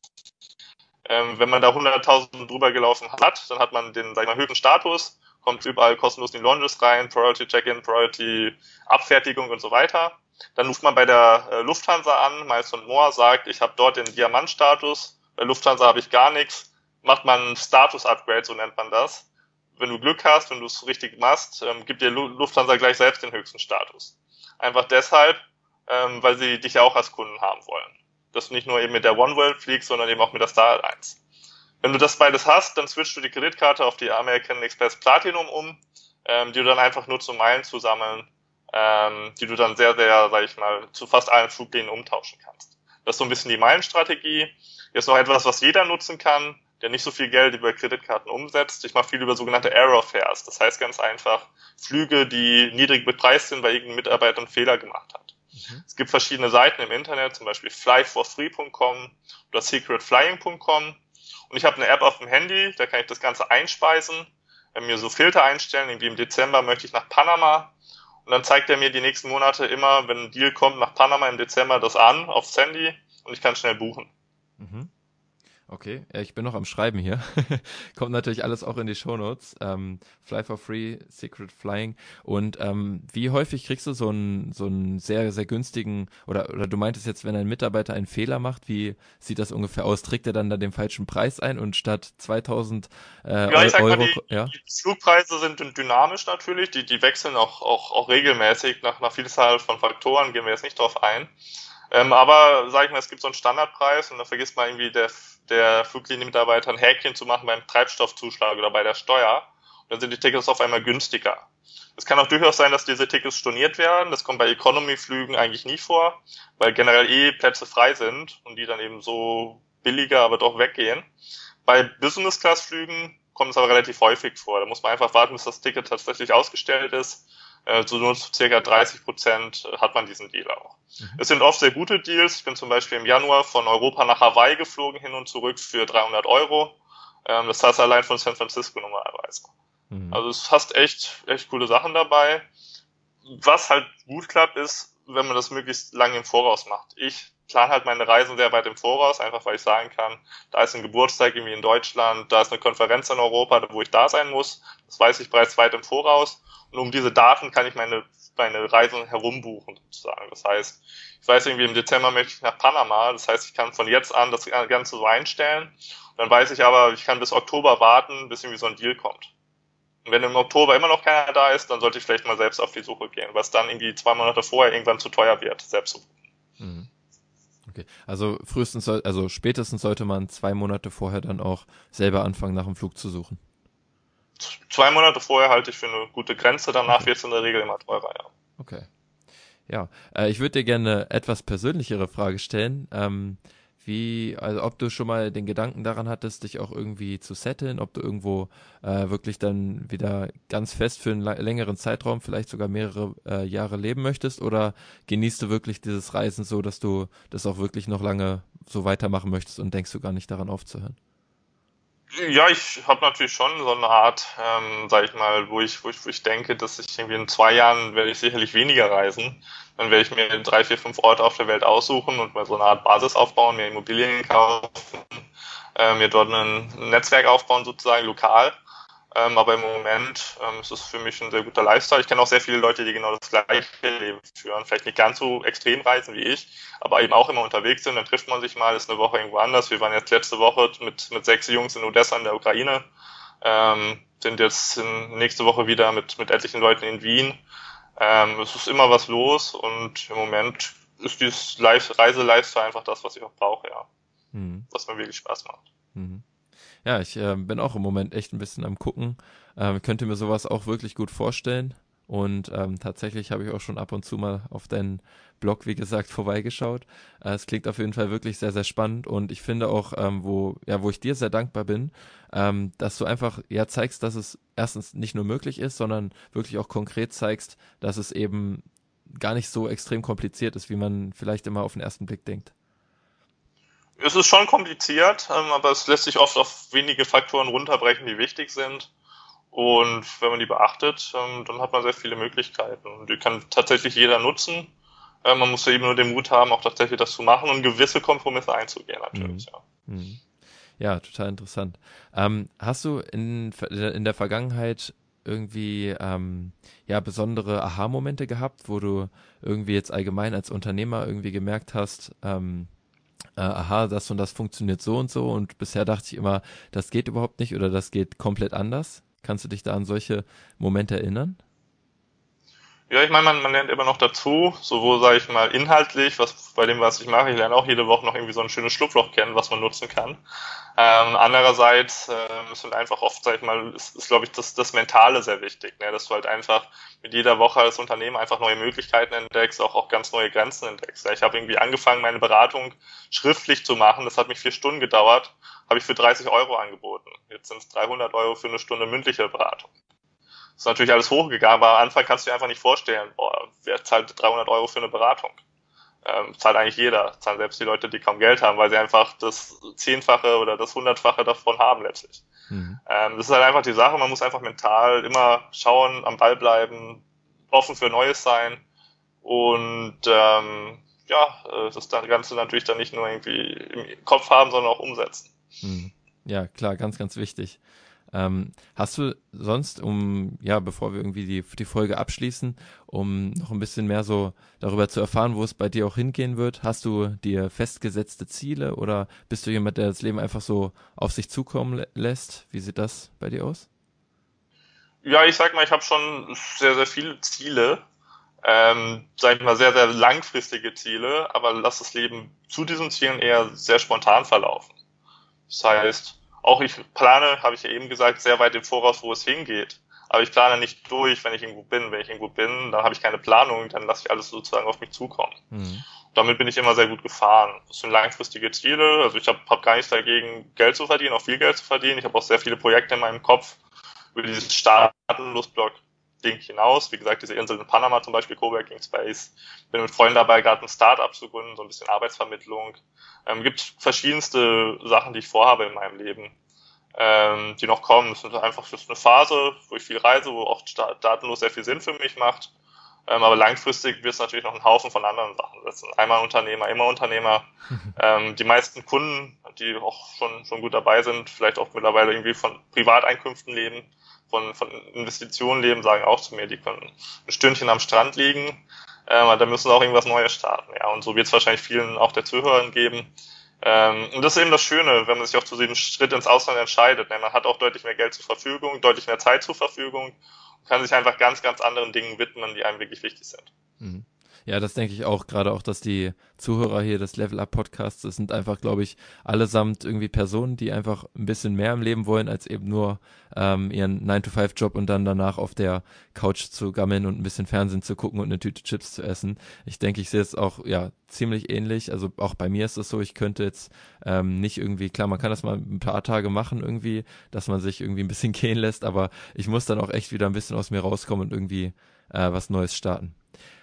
Ähm, wenn man da hunderttausend drüber gelaufen hat, dann hat man den, sag ich mal, höchsten Status, kommt überall kostenlos in die Lounges rein, Priority Check-in, Priority Abfertigung und so weiter. Dann ruft man bei der äh, Lufthansa an, Miles und More sagt, ich habe dort den Diamantstatus, bei Lufthansa habe ich gar nichts, macht man ein Status-Upgrade, so nennt man das. Wenn du Glück hast, wenn du es richtig machst, ähm, gibt dir Lufthansa gleich selbst den höchsten Status. Einfach deshalb, ähm, weil sie dich ja auch als Kunden haben wollen. Dass du nicht nur eben mit der OneWorld fliegst, sondern eben auch mit der Star Alliance. Wenn du das beides hast, dann switchst du die Kreditkarte auf die American Express Platinum um, ähm, die du dann einfach nutzt, um Meilen zu sammeln, ähm, die du dann sehr, sehr, sag ich mal, zu fast allen Fluglinien umtauschen kannst. Das ist so ein bisschen die Meilenstrategie. Jetzt noch etwas, was jeder nutzen kann, der nicht so viel Geld über Kreditkarten umsetzt. Ich mache viel über sogenannte Aerofares. Das heißt ganz einfach Flüge, die niedrig bepreist sind, weil irgendein Mitarbeiter einen Fehler gemacht hat. Mhm. Es gibt verschiedene Seiten im Internet, zum Beispiel fly for free punkt com oder secret flying punkt com. Und ich habe eine App auf dem Handy, da kann ich das Ganze einspeisen, mir so Filter einstellen, irgendwie im Dezember möchte ich nach Panama. Und dann zeigt er mir die nächsten Monate immer, wenn ein Deal kommt, nach Panama im Dezember das an, aufs Handy und ich kann schnell buchen. Mhm. Okay, ich bin noch am Schreiben hier. Kommt natürlich alles auch in die Shownotes. Ähm, Fly for Free, Secret Flying. Und ähm, wie häufig kriegst du so einen so einen sehr, sehr günstigen, oder oder du meintest jetzt, wenn ein Mitarbeiter einen Fehler macht, wie sieht das ungefähr aus? Trägt er dann da den falschen Preis ein und statt zweitausend äh, ja, ich sag Euro... mal, die, ja? die Flugpreise sind dynamisch natürlich, die, die wechseln auch, auch, auch regelmäßig nach einer Vielzahl von Faktoren, gehen wir jetzt nicht drauf ein. Ähm, aber, sag ich mal, es gibt so einen Standardpreis und da vergisst man irgendwie der, der Fluglinienmitarbeiter ein Häkchen zu machen beim Treibstoffzuschlag oder bei der Steuer. Und dann sind die Tickets auf einmal günstiger. Es kann auch durchaus sein, dass diese Tickets storniert werden. Das kommt bei Economy-Flügen eigentlich nie vor, weil generell eh Plätze frei sind und die dann eben so billiger, aber doch weggehen. Bei Business-Class-Flügen kommt es aber relativ häufig vor. Da muss man einfach warten, bis das Ticket tatsächlich ausgestellt ist. So nur zu circa dreißig Prozent hat man diesen Deal auch. Mhm. Es sind oft sehr gute Deals. Ich bin zum Beispiel im Januar von Europa nach Hawaii geflogen, hin und zurück für dreihundert Euro. Das heißt allein von San Francisco normalerweise. Mhm. Also es hast echt, echt coole Sachen dabei. Was halt gut klappt, ist, wenn man das möglichst lange im Voraus macht. Ich plane halt meine Reisen sehr weit im Voraus, einfach weil ich sagen kann, da ist ein Geburtstag irgendwie in Deutschland, da ist eine Konferenz in Europa, wo ich da sein muss. Das weiß ich bereits weit im Voraus. Und um diese Daten kann ich meine, meine Reisen herumbuchen, sozusagen. Das heißt, ich weiß irgendwie, im Dezember möchte ich nach Panama. Das heißt, ich kann von jetzt an das Ganze so einstellen. Und dann weiß ich aber, ich kann bis Oktober warten, bis irgendwie so ein Deal kommt. Und wenn im Oktober immer noch keiner da ist, dann sollte ich vielleicht mal selbst auf die Suche gehen, was dann irgendwie zwei Monate vorher irgendwann zu teuer wird, selbst zu buchen. Mhm. Okay, also frühestens, soll, also spätestens sollte man zwei Monate vorher dann auch selber anfangen, nach dem Flug zu suchen. Zwei Monate vorher halte ich für eine gute Grenze, danach okay. wird es in der Regel immer teurer, ja. Okay. Ja, äh, ich würde dir gerne eine etwas persönlichere Frage stellen. Ähm, wie, also ob du schon mal den Gedanken daran hattest, dich auch irgendwie zu setteln, ob du irgendwo äh, wirklich dann wieder ganz fest für einen längeren Zeitraum, vielleicht sogar mehrere äh, Jahre leben möchtest, oder genießt du wirklich dieses Reisen so, dass du das auch wirklich noch lange so weitermachen möchtest und denkst du gar nicht daran aufzuhören? Ja, ich habe natürlich schon so eine Art, ähm, sag ich mal, wo ich, wo ich, wo ich denke, dass ich irgendwie in zwei Jahren werde ich sicherlich weniger reisen. Dann werde ich mir drei, vier, fünf Orte auf der Welt aussuchen und mal so eine Art Basis aufbauen, mir Immobilien kaufen, äh, mir dort ein Netzwerk aufbauen, sozusagen lokal. Ähm, aber im Moment ähm, ist es für mich ein sehr guter Lifestyle. Ich kenne auch sehr viele Leute, die genau das gleiche Leben führen. Vielleicht nicht ganz so extrem reisen wie ich, aber eben auch immer unterwegs sind. Dann trifft man sich mal, ist eine Woche irgendwo anders. Wir waren jetzt letzte Woche mit mit sechs Jungs in Odessa in der Ukraine. Ähm, sind jetzt in, nächste Woche wieder mit mit etlichen Leuten in Wien. Ähm, es ist immer was los und im Moment ist dieses Reise-Lifestyle einfach das, was ich auch brauche, ja. Mhm. Was mir wirklich Spaß macht. Mhm. Ja, ich äh, bin auch im Moment echt ein bisschen am Gucken. Ähm, könnte mir sowas auch wirklich gut vorstellen. und ähm, tatsächlich habe ich auch schon ab und zu mal auf deinen Blog, wie gesagt, vorbeigeschaut. Äh, es klingt auf jeden Fall wirklich sehr, sehr spannend und ich finde auch, ähm, wo, ja, wo ich dir sehr dankbar bin, ähm, dass du einfach ja zeigst, dass es erstens nicht nur möglich ist, sondern wirklich auch konkret zeigst, dass es eben gar nicht so extrem kompliziert ist, wie man vielleicht immer auf den ersten Blick denkt. Es ist schon kompliziert, ähm, aber es lässt sich oft auf wenige Faktoren runterbrechen, die wichtig sind. Und wenn man die beachtet, ähm, dann hat man sehr viele Möglichkeiten. Und die kann tatsächlich jeder nutzen. Äh, man muss ja eben nur den Mut haben, auch tatsächlich das zu machen und gewisse Kompromisse einzugehen, natürlich. Mhm. Ja. Mhm. Ja, total interessant. Ähm, hast du in, in der Vergangenheit irgendwie ähm, ja besondere Aha-Momente gehabt, wo du irgendwie jetzt allgemein als Unternehmer irgendwie gemerkt hast, ähm, äh, aha, das und das funktioniert so und so und bisher dachte ich immer, das geht überhaupt nicht oder das geht komplett anders? Kannst du dich da an solche Momente erinnern? Ja, ich meine, man, man lernt immer noch dazu, sowohl, sage ich mal, inhaltlich, was bei dem, was ich mache, ich lerne auch jede Woche noch irgendwie so ein schönes Schlupfloch kennen, was man nutzen kann. Ähm, andererseits äh, sind einfach oft, sag ich mal, ist, ist glaube ich, das, das Mentale sehr wichtig, ne? Dass du halt einfach mit jeder Woche als Unternehmen einfach neue Möglichkeiten entdeckst, auch, auch ganz neue Grenzen entdeckst. Ja, ich habe irgendwie angefangen, meine Beratung schriftlich zu machen, das hat mich vier Stunden gedauert, habe ich für dreißig Euro angeboten. Jetzt sind es dreihundert Euro für eine Stunde mündliche Beratung. Ist natürlich alles hochgegangen, aber am Anfang kannst du dir einfach nicht vorstellen, boah, wer zahlt dreihundert Euro für eine Beratung? Ähm, zahlt eigentlich jeder, zahlen selbst die Leute, die kaum Geld haben, weil sie einfach das Zehnfache oder das Hundertfache davon haben letztlich. Mhm. Ähm, das ist halt einfach die Sache, man muss einfach mental immer schauen, am Ball bleiben, offen für Neues sein und ähm, ja, das Ganze natürlich dann nicht nur irgendwie im Kopf haben, sondern auch umsetzen. Mhm. Ja, klar, ganz, ganz wichtig. Ähm, hast du sonst, um, ja, bevor wir irgendwie die, die Folge abschließen, um noch ein bisschen mehr so darüber zu erfahren, wo es bei dir auch hingehen wird, hast du dir festgesetzte Ziele oder bist du jemand, der das Leben einfach so auf sich zukommen lä- lässt? Wie sieht das bei dir aus? Ja, ich sag mal, ich habe schon sehr, sehr viele Ziele, ähm, sag ich mal, sehr, sehr langfristige Ziele, aber lass das Leben zu diesen Zielen eher sehr spontan verlaufen. Das heißt, auch ich plane, habe ich ja eben gesagt, sehr weit im Voraus, wo es hingeht. Aber ich plane nicht durch, wenn ich irgendwo bin. Wenn ich irgendwo bin, dann habe ich keine Planung, dann lasse ich alles sozusagen auf mich zukommen. Mhm. Damit bin ich immer sehr gut gefahren. Das sind langfristige Ziele. Also ich habe hab gar nichts dagegen, Geld zu verdienen, auch viel Geld zu verdienen. Ich habe auch sehr viele Projekte in meinem Kopf über dieses Staatenlosblock-Ding hinaus. Wie gesagt, diese Insel in Panama zum Beispiel, Coworking Space. Bin mit Freunden dabei, gerade ein Start-up zu gründen, so ein bisschen Arbeitsvermittlung. Ähm, gibt verschiedenste Sachen, die ich vorhabe in meinem Leben, ähm, die noch kommen. Das ist einfach das ist eine Phase, wo ich viel reise, wo auch datenlos sehr viel Sinn für mich macht. Ähm, aber langfristig wird es natürlich noch einen Haufen von anderen Sachen setzen. Einmal Unternehmer, immer Unternehmer. Ähm, die meisten Kunden, die auch schon schon gut dabei sind, vielleicht auch mittlerweile irgendwie von Privateinkünften leben, von von Investitionen leben, sagen auch zu mir, die können ein Stündchen am Strand liegen, ähm, da müssen sie auch irgendwas Neues starten. Ja, und so wird es wahrscheinlich vielen auch der Zuhörern geben. Ähm, und das ist eben das Schöne, wenn man sich auch zu diesem Schritt ins Ausland entscheidet. Ne? Man hat auch deutlich mehr Geld zur Verfügung, deutlich mehr Zeit zur Verfügung und kann sich einfach ganz, ganz anderen Dingen widmen, die einem wirklich wichtig sind. Mhm. Ja, das denke ich auch, gerade auch, dass die Zuhörer hier des Level Up Podcasts, das sind einfach, glaube ich, allesamt irgendwie Personen, die einfach ein bisschen mehr im Leben wollen, als eben nur ähm, ihren nine to five Job und dann danach auf der Couch zu gammeln und ein bisschen Fernsehen zu gucken und eine Tüte Chips zu essen. Ich denke, ich sehe es auch, ja, ziemlich ähnlich. Also auch bei mir ist es so, ich könnte jetzt ähm, nicht irgendwie, klar, man kann das mal ein paar Tage machen irgendwie, dass man sich irgendwie ein bisschen gehen lässt, aber ich muss dann auch echt wieder ein bisschen aus mir rauskommen und irgendwie äh, was Neues starten.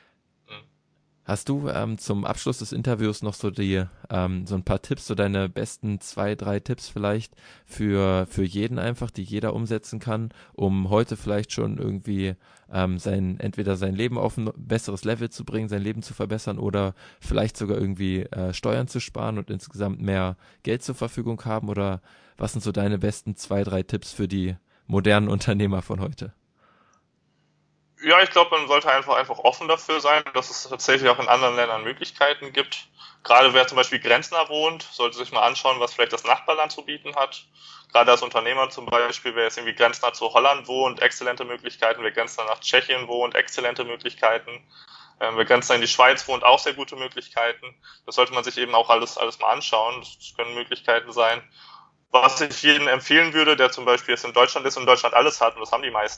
Hast du ähm, zum Abschluss des Interviews noch so die ähm, so ein paar Tipps, so deine besten zwei, drei Tipps vielleicht für für jeden einfach, die jeder umsetzen kann, um heute vielleicht schon irgendwie ähm, sein entweder sein Leben auf ein besseres Level zu bringen, sein Leben zu verbessern oder vielleicht sogar irgendwie äh, Steuern zu sparen und insgesamt mehr Geld zur Verfügung haben? Oder was sind so deine besten zwei, drei Tipps für die modernen Unternehmer von heute? Ja, ich glaube, man sollte einfach einfach offen dafür sein, dass es tatsächlich auch in anderen Ländern Möglichkeiten gibt. Gerade wer zum Beispiel grenznah wohnt, sollte sich mal anschauen, was vielleicht das Nachbarland zu bieten hat. Gerade als Unternehmer zum Beispiel, wer jetzt irgendwie grenznah zu Holland wohnt, exzellente Möglichkeiten. Wer grenznah nach Tschechien wohnt, exzellente Möglichkeiten. Ähm, wer grenznah in die Schweiz wohnt, auch sehr gute Möglichkeiten. Das sollte man sich eben auch alles alles mal anschauen. Das können Möglichkeiten sein. Was ich jedem empfehlen würde, der zum Beispiel jetzt in Deutschland ist und in Deutschland alles hat, und das haben die meisten,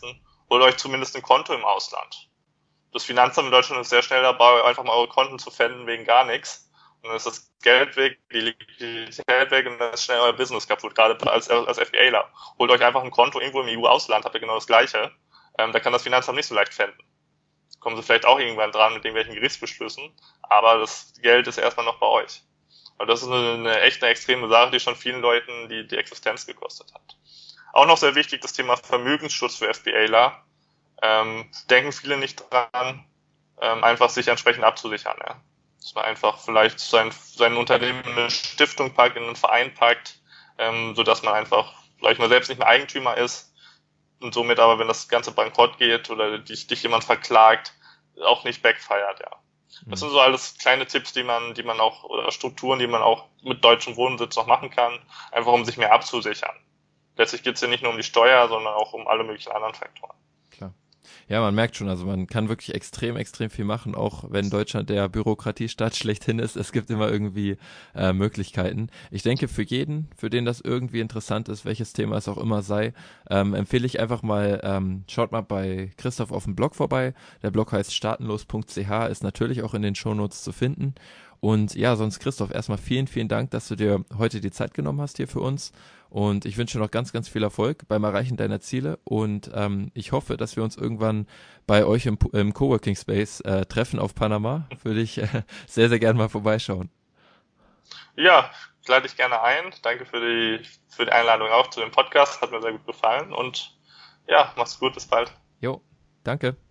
holt euch zumindest ein Konto im Ausland. Das Finanzamt in Deutschland ist sehr schnell dabei, einfach mal eure Konten zu pfänden wegen gar nichts. Und dann ist das Geld weg, die Liquidität weg und dann ist schnell euer Business kaputt, gerade als, als FBAler. Holt euch einfach ein Konto irgendwo im E U-Ausland, habt ihr genau das Gleiche. Ähm, da kann das Finanzamt nicht so leicht pfänden. Kommen sie vielleicht auch irgendwann dran mit irgendwelchen Gerichtsbeschlüssen, aber das Geld ist erstmal noch bei euch. Und das ist eine, eine echt eine extreme Sache, die schon vielen Leuten die, die Existenz gekostet hat. Auch noch sehr wichtig, das Thema Vermögensschutz für FBAler. Ähm, denken viele nicht dran, ähm, einfach sich entsprechend abzusichern. Ja. Dass man einfach vielleicht sein, sein Unternehmen in eine Stiftung packt, in einen Verein packt, ähm, sodass man einfach vielleicht mal selbst nicht mehr Eigentümer ist und somit aber, wenn das Ganze bankrott geht oder dich, dich jemand verklagt, auch nicht backfeiert. Ja. Das sind so alles kleine Tipps, die man, die man auch, oder Strukturen, die man auch mit deutschem Wohnsitz noch machen kann, einfach um sich mehr abzusichern. Letztlich geht es ja nicht nur um die Steuer, sondern auch um alle möglichen anderen Faktoren. Klar. Ja, man merkt schon, also man kann wirklich extrem, extrem viel machen, auch wenn Deutschland der Bürokratiestaat schlechthin ist. Es gibt immer irgendwie äh, Möglichkeiten. Ich denke, für jeden, für den das irgendwie interessant ist, welches Thema es auch immer sei, ähm, empfehle ich einfach mal, ähm, schaut mal bei Christoph auf dem Blog vorbei. Der Blog heißt staatenlos punkt c h, ist natürlich auch in den Shownotes zu finden. Und ja, sonst Christoph, erstmal vielen, vielen Dank, dass du dir heute die Zeit genommen hast hier für uns. Und ich wünsche dir noch ganz, ganz viel Erfolg beim Erreichen deiner Ziele. Und ähm, ich hoffe, dass wir uns irgendwann bei euch im, im Coworking Space äh, treffen auf Panama. Würde ich äh, sehr, sehr gerne mal vorbeischauen. Ja, ich lade dich gerne ein. Danke für die, für die Einladung auch zu dem Podcast. Hat mir sehr gut gefallen. Und ja, mach's gut, bis bald. Jo, danke.